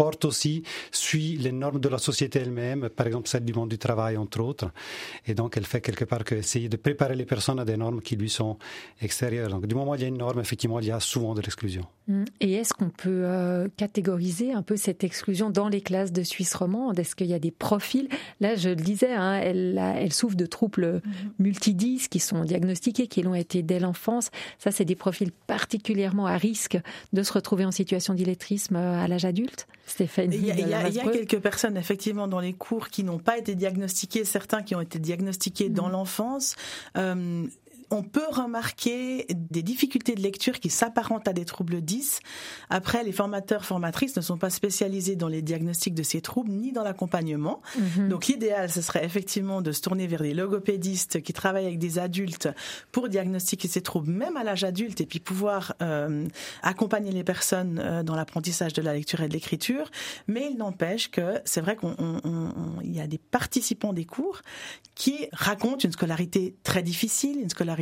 suit les normes de la société elle-même, par exemple celle du monde du travail entre autres, et donc elle fait quelque part essayer de préparer les personnes à des normes qui lui sont extérieures. Donc du moment où il y a une norme, effectivement, il y a souvent de l'exclusion. Et est-ce qu'on peut catégoriser un peu cette exclusion dans les classes de Suisse romande? Est-ce qu'il y a des profils? Là, je le disais, elle souffre de troubles multidis qui sont diagnostiqués, qui l'ont été dès l'enfance. Ça, c'est des profils particulièrement à risque de se retrouver en situation d'illettrisme à l'âge adulte. Stéphanie, il y a quelques personnes effectivement dans les cours qui n'ont pas été diagnostiquées, certains qui ont été diagnostiqués dans l'enfance. On peut remarquer des difficultés de lecture qui s'apparentent à des troubles 10. Après, les formateurs, formatrices ne sont pas spécialisés dans les diagnostics de ces troubles ni dans l'accompagnement. Donc l'idéal, ce serait effectivement de se tourner vers des logopédistes qui travaillent avec des adultes pour diagnostiquer ces troubles, même à l'âge adulte, et puis pouvoir accompagner les personnes dans l'apprentissage de la lecture et de l'écriture. Mais il n'empêche que c'est vrai qu'il y a des participants des cours qui racontent une scolarité très difficile, une scolarité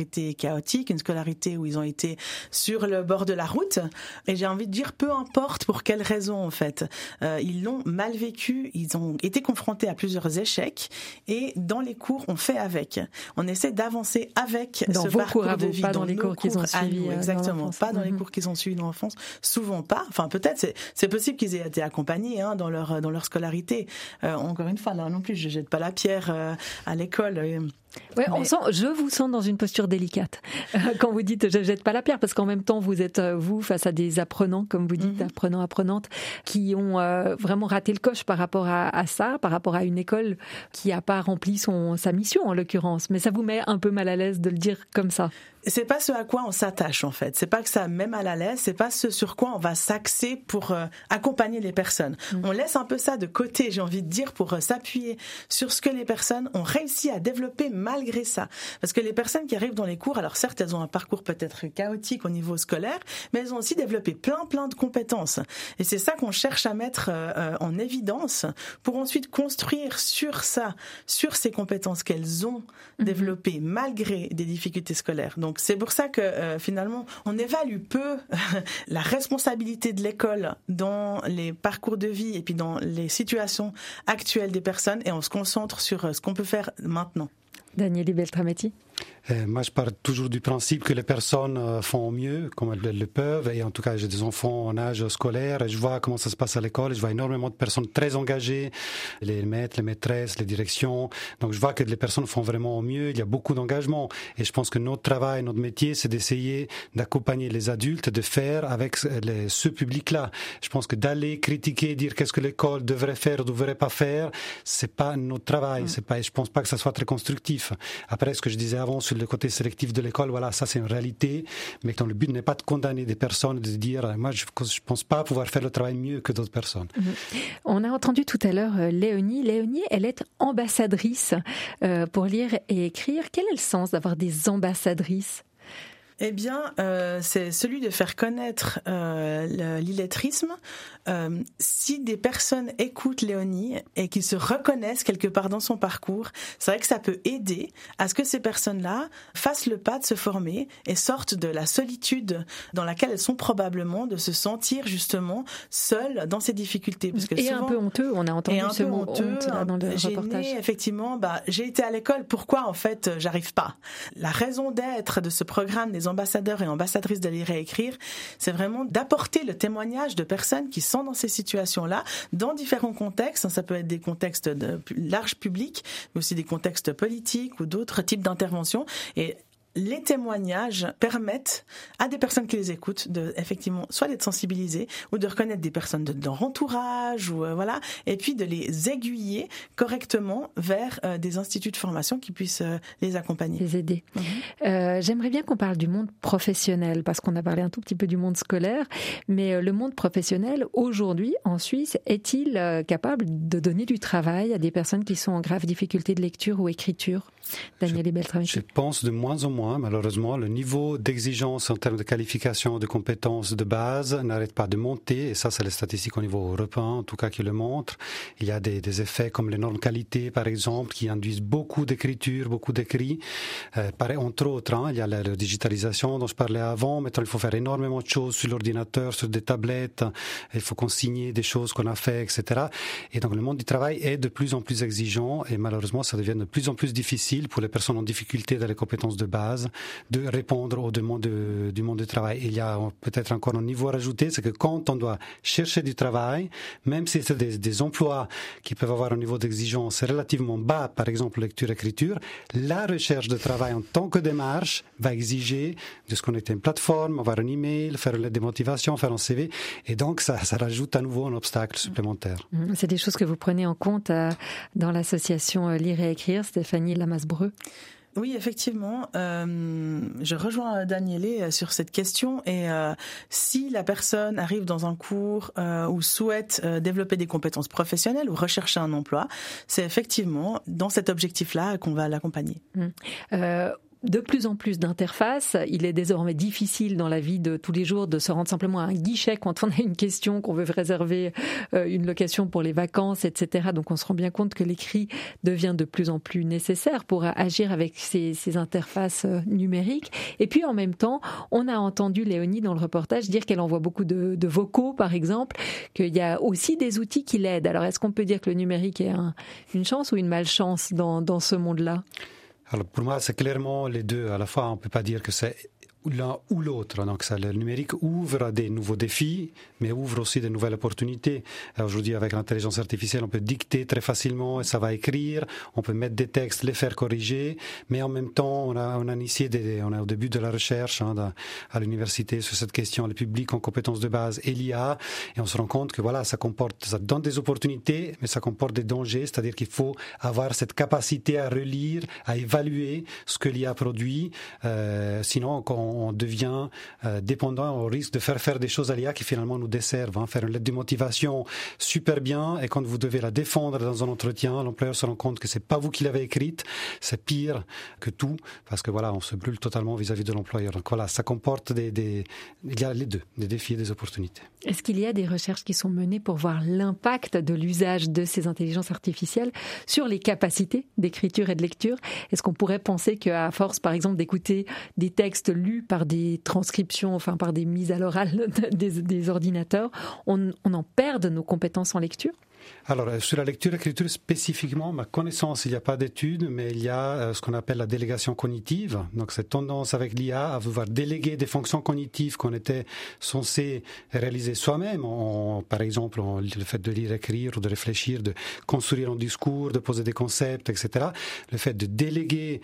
scolarité chaotique, une scolarité où ils ont été sur le bord de la route. Et j'ai envie de dire, peu importe pour quelles raisons en fait, ils l'ont mal vécu, ils ont été confrontés à plusieurs échecs et dans les cours on fait avec. On essaie d'avancer avec dans ce vos parcours cours à de vous, vie, pas dans les cours qu'ils ont suivis. Exactement, pas dans les cours qu'ils ont suivis dans l'enfance, souvent pas. Enfin peut-être c'est possible qu'ils aient été accompagnés dans leur scolarité. Encore une fois, là non plus, je jette pas la pierre à l'école. Ouais, je vous sens dans une posture délicate quand vous dites je jette pas la pierre, parce qu'en même temps vous êtes face à des apprenants, comme vous dites, apprenants-apprenantes qui ont vraiment raté le coche par rapport à ça, par rapport à une école qui a pas rempli sa mission en l'occurrence. Mais ça vous met un peu mal à l'aise de le dire comme ça? C'est pas ce à quoi on s'attache en fait. C'est pas que ça met mal à l'aise. C'est pas ce sur quoi on va s'axer pour accompagner les personnes. On laisse un peu ça de côté, j'ai envie de dire, pour s'appuyer sur ce que les personnes ont réussi à développer malgré ça. Parce que les personnes qui arrivent dans les cours, alors certes, elles ont un parcours peut-être chaotique au niveau scolaire, mais elles ont aussi développé plein de compétences. Et c'est ça qu'on cherche à mettre en évidence pour ensuite construire sur ça, sur ces compétences qu'elles ont développées malgré des difficultés scolaires. Donc c'est pour ça que finalement on évalue peu la responsabilité de l'école dans les parcours de vie et puis dans les situations actuelles des personnes, et on se concentre sur ce qu'on peut faire maintenant. Daniele Beltrametti. Moi, je pars toujours du principe que les personnes font mieux, comme elles le peuvent. Et en tout cas, j'ai des enfants en âge scolaire et je vois comment ça se passe à l'école. Je vois énormément de personnes très engagées, les maîtres, les maîtresses, les directions. Donc, je vois que les personnes font vraiment mieux. Il y a beaucoup d'engagement. Et je pense que notre travail, notre métier, c'est d'essayer d'accompagner les adultes, de faire avec ce public-là. Je pense que d'aller critiquer, dire qu'est-ce que l'école devrait faire ou devrait pas faire, c'est pas notre travail. C'est pas, je pense pas que ça soit très constructif. Après, ce que je disais avant sur le côté sélectif de l'école, voilà, ça c'est une réalité, mais quand le but n'est pas de condamner des personnes, de dire, moi je pense pas pouvoir faire le travail mieux que d'autres personnes. On a entendu tout à l'heure Léonie. Léonie, elle est ambassadrice pour lire et écrire. Quel est le sens d'avoir des ambassadrices ? Eh bien, c'est celui de faire connaître l'illettrisme. Si des personnes écoutent Léonie et qu'ils se reconnaissent quelque part dans son parcours, c'est vrai que ça peut aider à ce que ces personnes-là fassent le pas de se former et sortent de la solitude dans laquelle elles sont probablement, de se sentir justement seules dans ces difficultés. Parce que et souvent, un peu honteux, on a entendu ce mot honte là, dans le reportage. Effectivement, j'ai été à l'école, pourquoi en fait j'arrive pas ? La raison d'être de ce programme des ambassadeurs et ambassadrices de lire et écrire, c'est vraiment d'apporter le témoignage de personnes qui sont dans ces situations-là, dans différents contextes. Ça peut être des contextes de large public, mais aussi des contextes politiques ou d'autres types d'interventions. Et les témoignages permettent à des personnes qui les écoutent de, effectivement, soit d'être sensibilisées ou de reconnaître des personnes de leur entourage ou voilà, et puis de les aiguiller correctement vers des instituts de formation qui puissent les accompagner. Les aider. J'aimerais bien qu'on parle du monde professionnel, parce qu'on a parlé un tout petit peu du monde scolaire, mais le monde professionnel, aujourd'hui, en Suisse, est-il capable de donner du travail à des personnes qui sont en grave difficulté de lecture ou écriture ? Daniele Beltrametti. Je pense de moins en moins, malheureusement, le niveau d'exigence en termes de qualification, de compétences de base n'arrête pas de monter, et ça, c'est les statistiques au niveau européen, en tout cas, qui le montrent. Il y a des effets comme les normes qualité, par exemple, qui induisent beaucoup d'écriture, beaucoup d'écrits. Entre autres, il y a la digitalisation dont je parlais avant. Maintenant, il faut faire énormément de choses sur l'ordinateur, sur des tablettes. Il faut consigner des choses qu'on a fait, etc. Et donc, le monde du travail est de plus en plus exigeant, et malheureusement, ça devient de plus en plus difficile pour les personnes en difficulté dans les compétences de base de répondre aux demandes du monde du travail. Et il y a peut-être encore un niveau à rajouter, c'est que quand on doit chercher du travail, même si c'est des emplois qui peuvent avoir un niveau d'exigence relativement bas, par exemple lecture-écriture, la recherche de travail en tant que démarche va exiger de se connecter à une plateforme, avoir un email, faire une lettre de motivation, faire un CV, et donc ça rajoute à nouveau un obstacle supplémentaire. C'est des choses que vous prenez en compte dans l'association Lire et Écrire, Stéphanie Lamasbreux. Oui, effectivement, je rejoins Daniele sur cette question, et si la personne arrive dans un cours ou souhaite développer des compétences professionnelles ou rechercher un emploi, c'est effectivement dans cet objectif-là qu'on va l'accompagner. de plus en plus d'interfaces. Il est désormais difficile dans la vie de tous les jours de se rendre simplement à un guichet quand on a une question, qu'on veut réserver une location pour les vacances, etc. Donc on se rend bien compte que l'écrit devient de plus en plus nécessaire pour agir avec ces interfaces numériques. Et puis en même temps, on a entendu Léonie dans le reportage dire qu'elle envoie beaucoup de vocaux, par exemple, qu'il y a aussi des outils qui l'aident. Alors est-ce qu'on peut dire que le numérique est une chance ou une malchance dans ce monde-là ? Alors pour moi, c'est clairement les deux. À la fois, on ne peut pas dire que c'est l'un ou l'autre. Donc ça, le numérique ouvre des nouveaux défis, mais ouvre aussi de nouvelles opportunités. Aujourd'hui, avec l'intelligence artificielle, on peut dicter très facilement et ça va écrire. On peut mettre des textes, les faire corriger, mais en même temps, on a initié on est au début de la recherche à l'université sur cette question, le public en compétences de base et l'IA, et on se rend compte que voilà, ça donne des opportunités, mais ça comporte des dangers. C'est-à-dire qu'il faut avoir cette capacité à relire, à évaluer ce que l'IA produit. Sinon, quand on devient dépendant, on risque de faire des choses à l'IA qui finalement nous desservent. Faire une lettre de motivation super bien, et quand vous devez la défendre dans un entretien, l'employeur se rend compte que c'est pas vous qui l'avez écrite, c'est pire que tout, parce que voilà, on se brûle totalement vis-à-vis de l'employeur. Donc voilà, ça comporte il y a les deux, des défis et des opportunités. Est-ce qu'il y a des recherches qui sont menées pour voir l'impact de l'usage de ces intelligences artificielles sur les capacités d'écriture et de lecture ? Est-ce qu'on pourrait penser qu'à force, par exemple, d'écouter des textes lus par des transcriptions, enfin par des mises à l'oral des ordinateurs, on en perd nos compétences en lecture ? Alors, sur la lecture-écriture spécifiquement, ma connaissance, il n'y a pas d'études, mais il y a ce qu'on appelle la délégation cognitive. Donc, cette tendance avec l'IA à vouloir déléguer des fonctions cognitives qu'on était censé réaliser soi-même, par exemple, le fait de lire, écrire, ou de réfléchir, de construire un discours, de poser des concepts, etc. Le fait de déléguer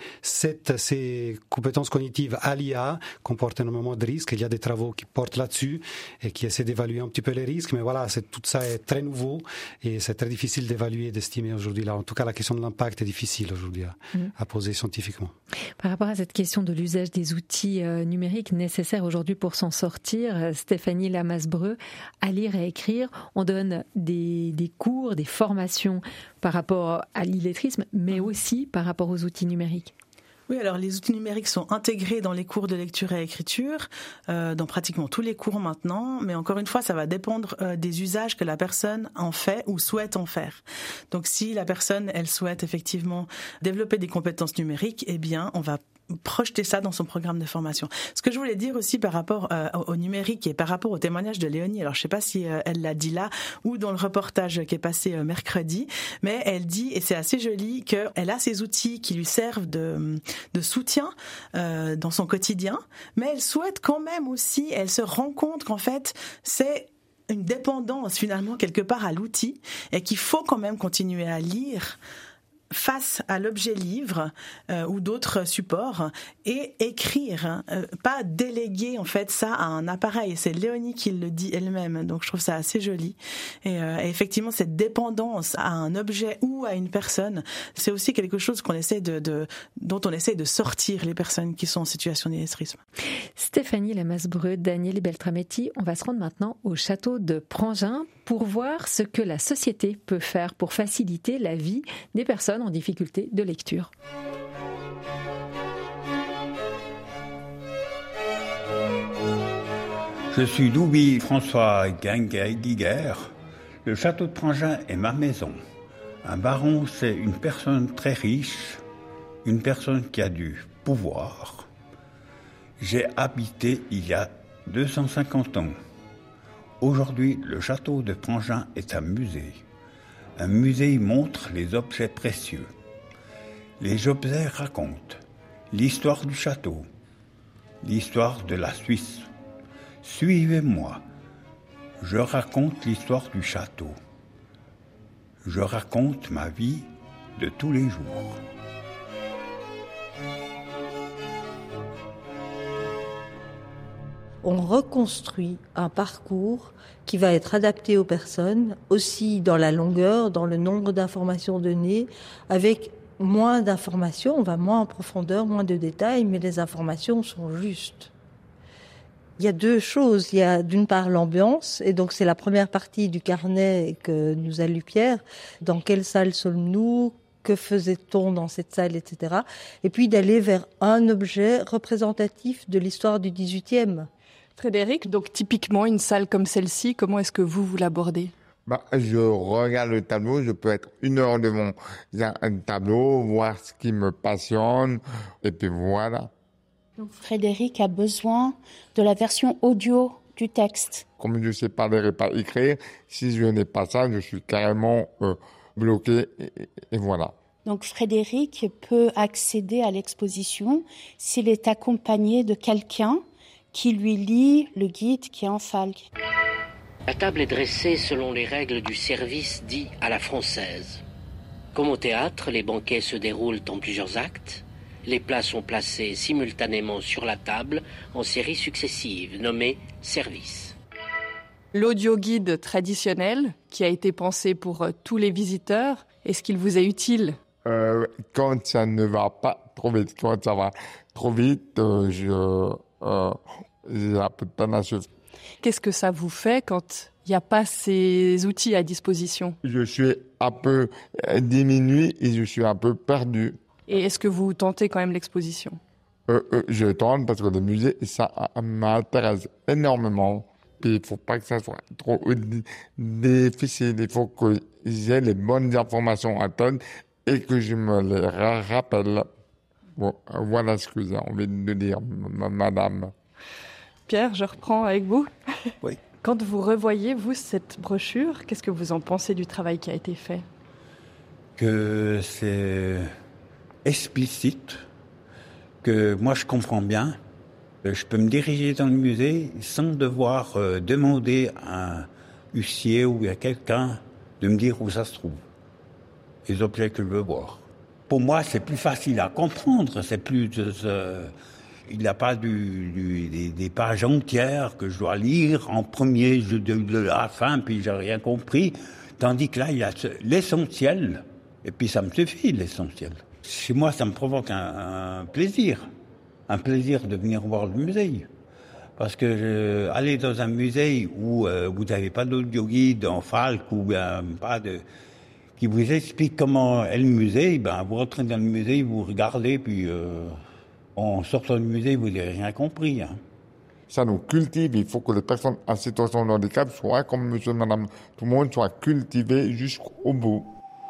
ces compétences cognitives à l'IA comporte énormément de risques. Il y a des travaux qui portent là-dessus et qui essaient d'évaluer un petit peu les risques, mais voilà, tout ça est très nouveau. Et c'est très difficile d'évaluer et d'estimer aujourd'hui. Là, en tout cas, la question de l'impact est difficile aujourd'hui à poser scientifiquement. Par rapport à cette question de l'usage des outils numériques nécessaires aujourd'hui pour s'en sortir, Stéphanie Lamasbreux, à lire et écrire, on donne des cours, des formations par rapport à l'illettrisme, mais aussi par rapport aux outils numériques. Oui, alors les outils numériques sont intégrés dans les cours de lecture et écriture, dans pratiquement tous les cours maintenant, mais encore une fois, ça va dépendre des usages que la personne en fait ou souhaite en faire. Donc si la personne, elle souhaite effectivement développer des compétences numériques, eh bien, on va projeter ça dans son programme de formation. Ce que je voulais dire aussi par rapport au numérique et par rapport au témoignage de Léonie, alors je sais pas si elle l'a dit là ou dans le reportage qui est passé mercredi, mais elle dit, et c'est assez joli, qu'elle a ces outils qui lui servent de soutien dans son quotidien, mais elle souhaite quand même aussi, elle se rend compte qu'en fait, c'est une dépendance finalement quelque part à l'outil et qu'il faut quand même continuer à lire face à l'objet livre ou d'autres supports et écrire, pas déléguer en fait ça à un appareil. C'est Léonie qui le dit elle-même, donc je trouve ça assez joli. Et effectivement, cette dépendance à un objet ou à une personne, c'est aussi quelque chose dont on essaie de sortir les personnes qui sont en situation d'illettrisme. Stéphanie Lamasbreux, Daniel Beltrametti, on va se rendre maintenant au château de Prangin pour voir ce que la société peut faire pour faciliter la vie des personnes en difficulté de lecture. Je suis Louis François Guiguer. Le château de Prangin est ma maison. Un baron, c'est une personne très riche, une personne qui a du pouvoir. J'ai habité il y a 250 ans. Aujourd'hui, le château de Prangin est un musée. Un musée montre les objets précieux. Les objets racontent l'histoire du château, l'histoire de la Suisse. Suivez-moi. Je raconte l'histoire du château. Je raconte ma vie de tous les jours. On reconstruit un parcours qui va être adapté aux personnes, aussi dans la longueur, dans le nombre d'informations données, avec moins d'informations, on va moins en profondeur, moins de détails, mais les informations sont justes. Il y a deux choses. Il y a d'une part l'ambiance, et donc c'est la première partie du carnet que nous a lu Pierre. Dans quelle salle sommes-nous ? que faisait-on dans cette salle, etc. Et puis d'aller vers un objet représentatif de l'histoire du 18e. Frédéric, donc typiquement une salle comme celle-ci, comment est-ce que vous l'abordez ? Je regarde le tableau, je peux être 1 heure devant un tableau, voir ce qui me passionne, et puis voilà. Donc Frédéric a besoin de la version audio du texte. Comme je ne sais pas lire et pas écrire, si je n'ai pas ça, je suis carrément bloqué, et voilà. Donc Frédéric peut accéder à l'exposition s'il est accompagné de quelqu'un qui lui lit le guide qui est en falque. La table est dressée selon les règles du service dit à la française. Comme au théâtre, les banquets se déroulent en plusieurs actes. Les plats sont placés simultanément sur la table en séries successives, nommées services. L'audio-guide traditionnel, qui a été pensé pour tous les visiteurs, est-ce qu'il vous est utile ? Quand ça ne va pas trop vite, quand ça va trop vite, j'ai un peu de peine à suivre. Qu'est-ce que ça vous fait quand il n'y a pas ces outils à disposition ? Je suis un peu diminué et je suis un peu perdu. Et est-ce que vous tentez quand même l'exposition ? Je tente parce que le musée, ça m'intéresse énormément. Puis il ne faut pas que ça soit trop difficile. Il faut que j'ai les bonnes informations à donner et que je me les rappelle. Bon, voilà ce que j'ai envie de dire, madame. Pierre, je reprends avec vous. Oui. Quand vous revoyez, vous, cette brochure, qu'est-ce que vous en pensez du travail qui a été fait ? Que c'est explicite, que moi je comprends bien. Je peux me diriger dans le musée sans devoir demander à un huissier ou à quelqu'un de me dire où ça se trouve, les objets que je veux voir. Pour moi, c'est plus facile à comprendre, c'est plus... il n'y a pas des pages entières que je dois lire en premier de la fin, puis j'ai rien compris. Tandis que là, il y a l'essentiel, et puis ça me suffit, l'essentiel. Chez moi, ça me provoque un plaisir de venir voir le musée. Parce que aller dans un musée où vous n'avez pas d'audio-guide en falque ou pas de... qui vous explique comment est le musée, vous rentrez dans le musée, vous regardez, puis en sortant du musée, vous n'avez rien compris. Ça nous cultive, il faut que les personnes en situation de handicap soient comme monsieur et madame. Tout le monde soit cultivé jusqu'au bout.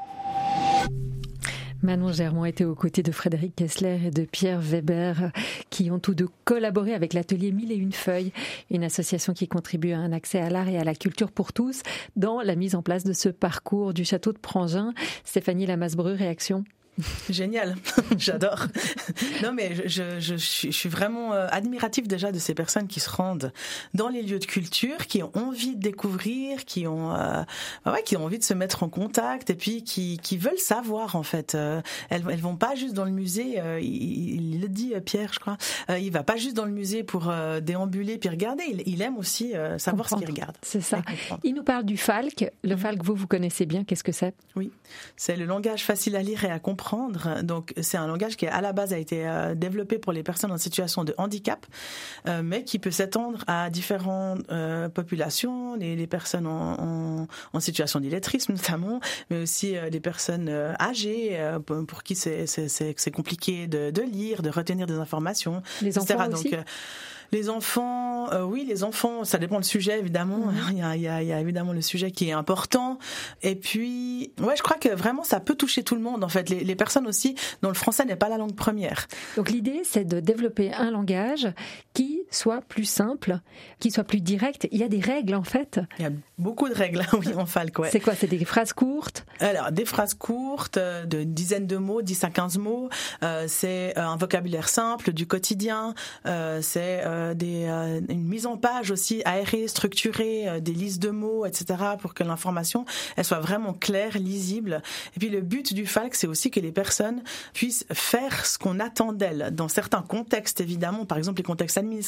Manon Germont était aux côtés de Frédéric Kessler et de Pierre Weber qui ont tous deux collaboré avec l'atelier 1001 feuilles, une association qui contribue à un accès à l'art et à la culture pour tous dans la mise en place de ce parcours du château de Prangin. Stéphanie Lamasbreux, réaction ? Génial, j'adore. Non mais je suis vraiment admirative déjà de ces personnes qui se rendent dans les lieux de culture, qui ont envie de découvrir, qui ont envie de se mettre en contact et puis qui veulent savoir en fait. Elles vont pas juste dans le musée. Il le dit Pierre, je crois. Il va pas juste dans le musée pour déambuler puis regarder. Il aime aussi savoir ce qu'il regarde. C'est ça. Il nous parle du falque. Le falque, vous connaissez bien. Qu'est-ce que c'est ? Oui, c'est le langage facile à lire et à comprendre. Donc, c'est un langage qui, à la base, a été développé pour les personnes en situation de handicap, mais qui peut s'étendre à différentes populations, les personnes en situation d'illettrisme notamment, mais aussi des personnes âgées pour qui c'est compliqué de lire, de retenir des informations, les etc. Enfants aussi. Donc, les enfants, oui, les enfants, ça dépend du sujet évidemment. Il y a évidemment le sujet qui est important. Et puis, ouais, je crois que vraiment ça peut toucher tout le monde en fait. Les personnes aussi dont le français n'est pas la langue première. Donc l'idée, c'est de développer un langage qui soit plus simple, qui soit plus direct. Il y a des règles en fait. Il y a beaucoup de règles, oui, en falque. Ouais. C'est quoi ? C'est des phrases courtes ? Alors, des phrases courtes, de dizaines de mots, 10 à 15 mots. C'est un vocabulaire simple, du quotidien. C'est une mise en page aussi aérée, structurée, des listes de mots, etc. pour que l'information elle soit vraiment claire, lisible. Et puis le but du falque, c'est aussi que les personnes puissent faire ce qu'on attend d'elles dans certains contextes, évidemment, par exemple les contextes administratifs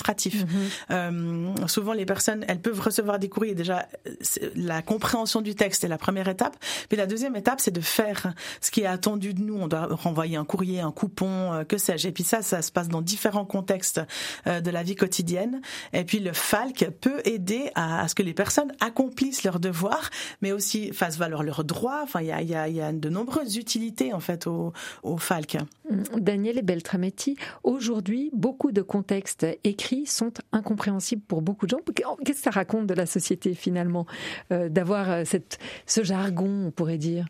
administratif. Souvent, les personnes, elles peuvent recevoir des courriers. Déjà, la compréhension du texte est la première étape. Puis la deuxième étape, c'est de faire ce qui est attendu de nous. On doit renvoyer un courrier, un coupon, que sais-je. Et puis ça se passe dans différents contextes de la vie quotidienne. Et puis le FALC peut aider à ce que les personnes accomplissent leurs devoirs, mais aussi fassent valoir leurs droits. Enfin, il y a de nombreuses utilités en fait au FALC. Daniele Beltrametti, aujourd'hui, beaucoup de contextes écrits sont incompréhensibles pour beaucoup de gens. Qu'est-ce que ça raconte de la société finalement, d'avoir ce jargon, on pourrait dire?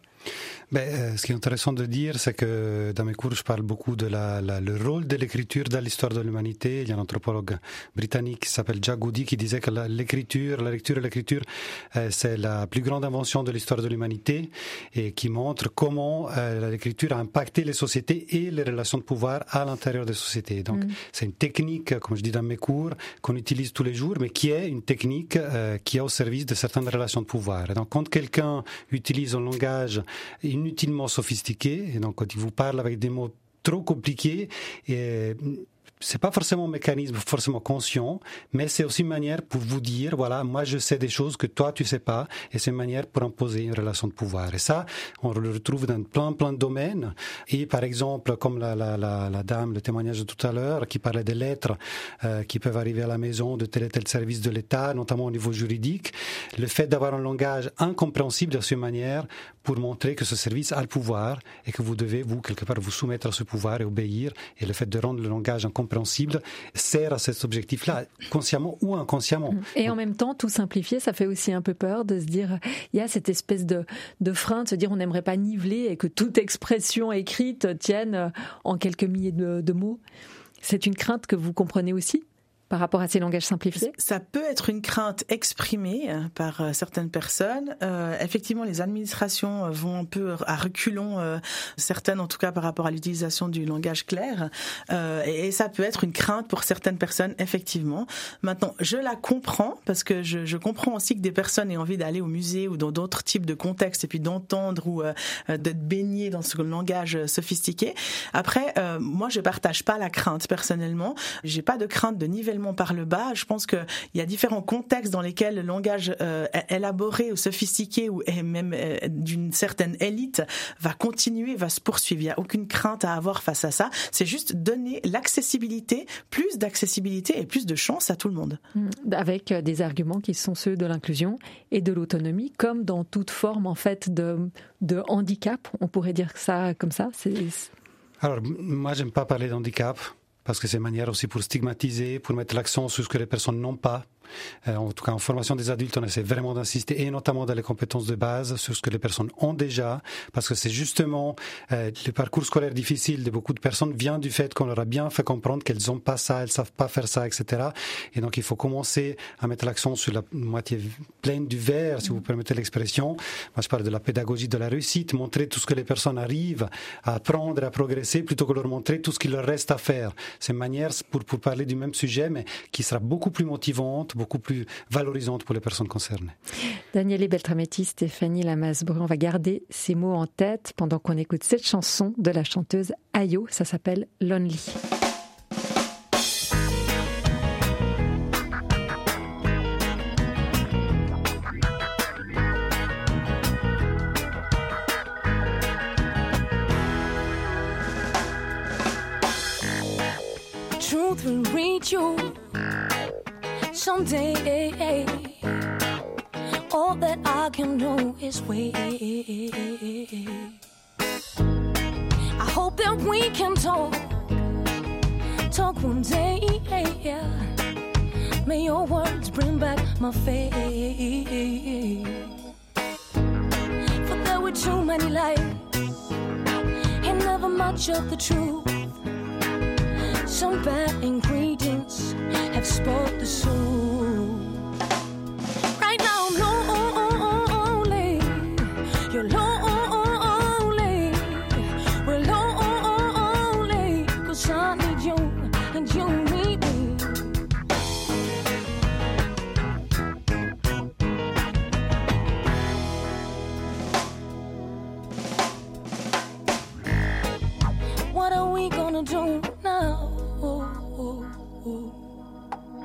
Ce qui est intéressant de dire, c'est que dans mes cours, je parle beaucoup de le rôle de l'écriture dans l'histoire de l'humanité. Il y a un anthropologue britannique qui s'appelle Jack Goody qui disait que la lecture et l'écriture, c'est la plus grande invention de l'histoire de l'humanité et qui montre comment l'écriture a impacté les sociétés et les relations de pouvoir à l'intérieur des sociétés. Donc, c'est une technique, comme je dis dans mes cours, qu'on utilise tous les jours, mais qui est une technique qui est au service de certaines relations de pouvoir. Et donc, quand quelqu'un utilise un langage inutilement sophistiqué, et donc quand il vous parle avec des mots trop compliqués, c'est pas forcément un mécanisme forcément conscient, mais c'est aussi une manière pour vous dire, voilà, moi je sais des choses que toi tu sais pas, et c'est une manière pour imposer une relation de pouvoir. Et ça, on le retrouve dans plein de domaines. Et par exemple, comme la dame, le témoignage de tout à l'heure, qui parlait des lettres qui peuvent arriver à la maison de tel et tel service de l'État, notamment au niveau juridique, le fait d'avoir un langage incompréhensible de cette manière pour montrer que ce service a le pouvoir et que vous devez, vous, quelque part, vous soumettre à ce pouvoir et obéir. Et le fait de rendre le langage incompréhensible sert à cet objectif-là, consciemment ou inconsciemment. Et en même temps, tout simplifier, ça fait aussi un peu peur de se dire, il y a cette espèce de frein, de se dire on n'aimerait pas niveler et que toute expression écrite tienne en quelques milliers de mots. C'est une crainte que vous comprenez aussi par rapport à ces langages simplifiés? Ça peut être une crainte exprimée par certaines personnes. Effectivement, les administrations vont un peu à reculons, certaines en tout cas par rapport à l'utilisation du langage clair. Et ça peut être une crainte pour certaines personnes, effectivement. Maintenant, je la comprends parce que je comprends aussi que des personnes aient envie d'aller au musée ou dans d'autres types de contextes et puis d'entendre ou d'être baigné dans ce langage sophistiqué. Après, moi, je partage pas la crainte personnellement. J'ai pas de crainte de nivellement par le bas. Je pense qu'il y a différents contextes dans lesquels le langage élaboré ou sophistiqué ou même d'une certaine élite va continuer, va se poursuivre. Il n'y a aucune crainte à avoir face à ça. C'est juste donner l'accessibilité, plus d'accessibilité et plus de chance à tout le monde. Avec des arguments qui sont ceux de l'inclusion et de l'autonomie, comme dans toute forme en fait de handicap. On pourrait dire ça comme ça. Alors, moi, j'aime pas parler d'handicap. Parce que c'est une manière aussi pour stigmatiser, pour mettre l'accent sur ce que les personnes n'ont pas. En tout cas, en formation des adultes, on essaie vraiment d'insister, et notamment dans les compétences de base, sur ce que les personnes ont déjà, parce que c'est justement le parcours scolaire difficile de beaucoup de personnes vient du fait qu'on leur a bien fait comprendre qu'elles n'ont pas ça, elles savent pas faire ça, etc. Et donc, il faut commencer à mettre l'accent sur la moitié pleine du verre, si vous permettez l'expression. Moi, je parle de la pédagogie de la réussite, montrer tout ce que les personnes arrivent à apprendre, à progresser, plutôt que leur montrer tout ce qu'il leur reste à faire. C'est une manière pour parler du même sujet, mais qui sera beaucoup plus motivante, beaucoup plus valorisante pour les personnes concernées. Daniele Beltrametti, Stéphanie Lamasbrun, on va garder ces mots en tête pendant qu'on écoute cette chanson de la chanteuse Ayo, ça s'appelle Lonely. Truth will reach you someday. All that I can do is wait. I hope that we can talk one day. May your words bring back my faith. For there were too many lies and never much of the truth. Some bad ingredients have spoiled the soul. Right now I'm lonely. You're lonely. We're lonely. 'Cause I need you and you need me. What are we gonna do now?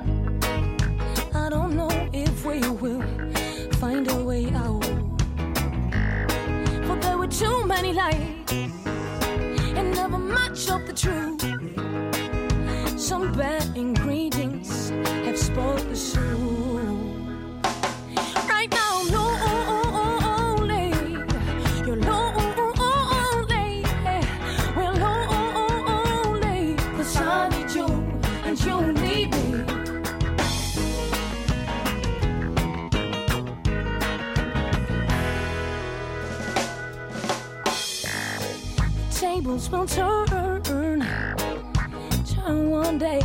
many lies and never much of the truth. Some bad ingredients have spoiled the soup. Right now I'm lonely, you're lonely, we're lonely, 'cause I need you and you need me. Tables will turn one day.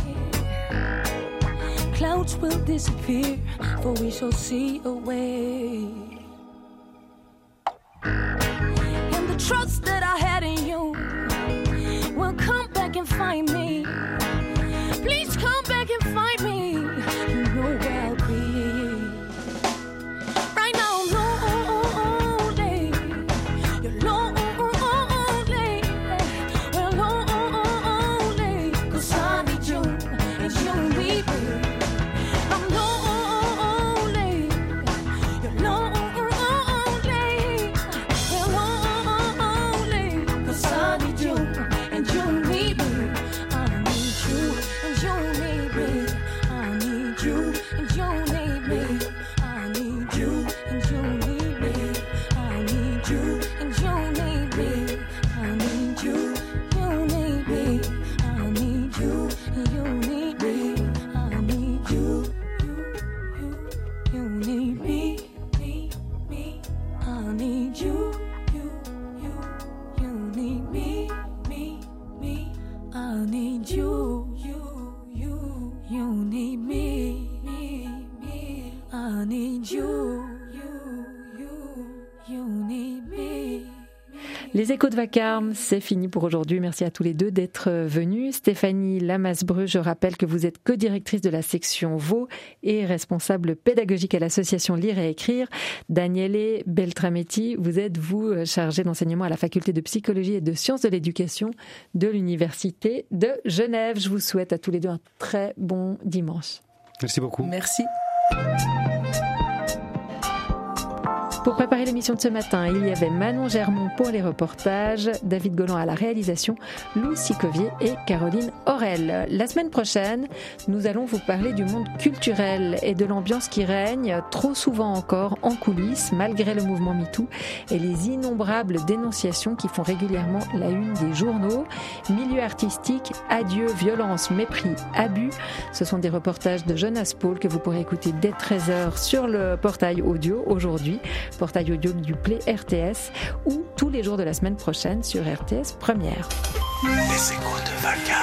Clouds will disappear, for we shall see a way. And the trust that I had in you will come back and find me. Please come back and find me. You know where I'll be. Right now I'm lonely, you're lonely. Les échos de Vacarme, c'est fini pour aujourd'hui. Merci à tous les deux d'être venus. Stéphanie Lamasbreux, je rappelle que vous êtes co-directrice de la section Vaud et responsable pédagogique à l'association Lire et Écrire. Daniele Beltrametti, vous êtes, vous, chargée d'enseignement à la faculté de psychologie et de sciences de l'éducation de l'Université de Genève. Je vous souhaite à tous les deux un très bon dimanche. Merci beaucoup. Merci. Pour préparer l'émission de ce matin, il y avait Manon Germont pour les reportages, David Golan à la réalisation, Lou Sicovier et Caroline Aurel. La semaine prochaine, nous allons vous parler du monde culturel et de l'ambiance qui règne trop souvent encore en coulisses, malgré le mouvement MeToo et les innombrables dénonciations qui font régulièrement la une des journaux. Milieu artistique, adieu, violence, mépris, abus. Ce sont des reportages de Jonas Paul que vous pourrez écouter dès 13h sur le portail audio aujourd'hui. Portail audio du Play RTS ou tous les jours de la semaine prochaine sur RTS Première. Les échos de Vacarme.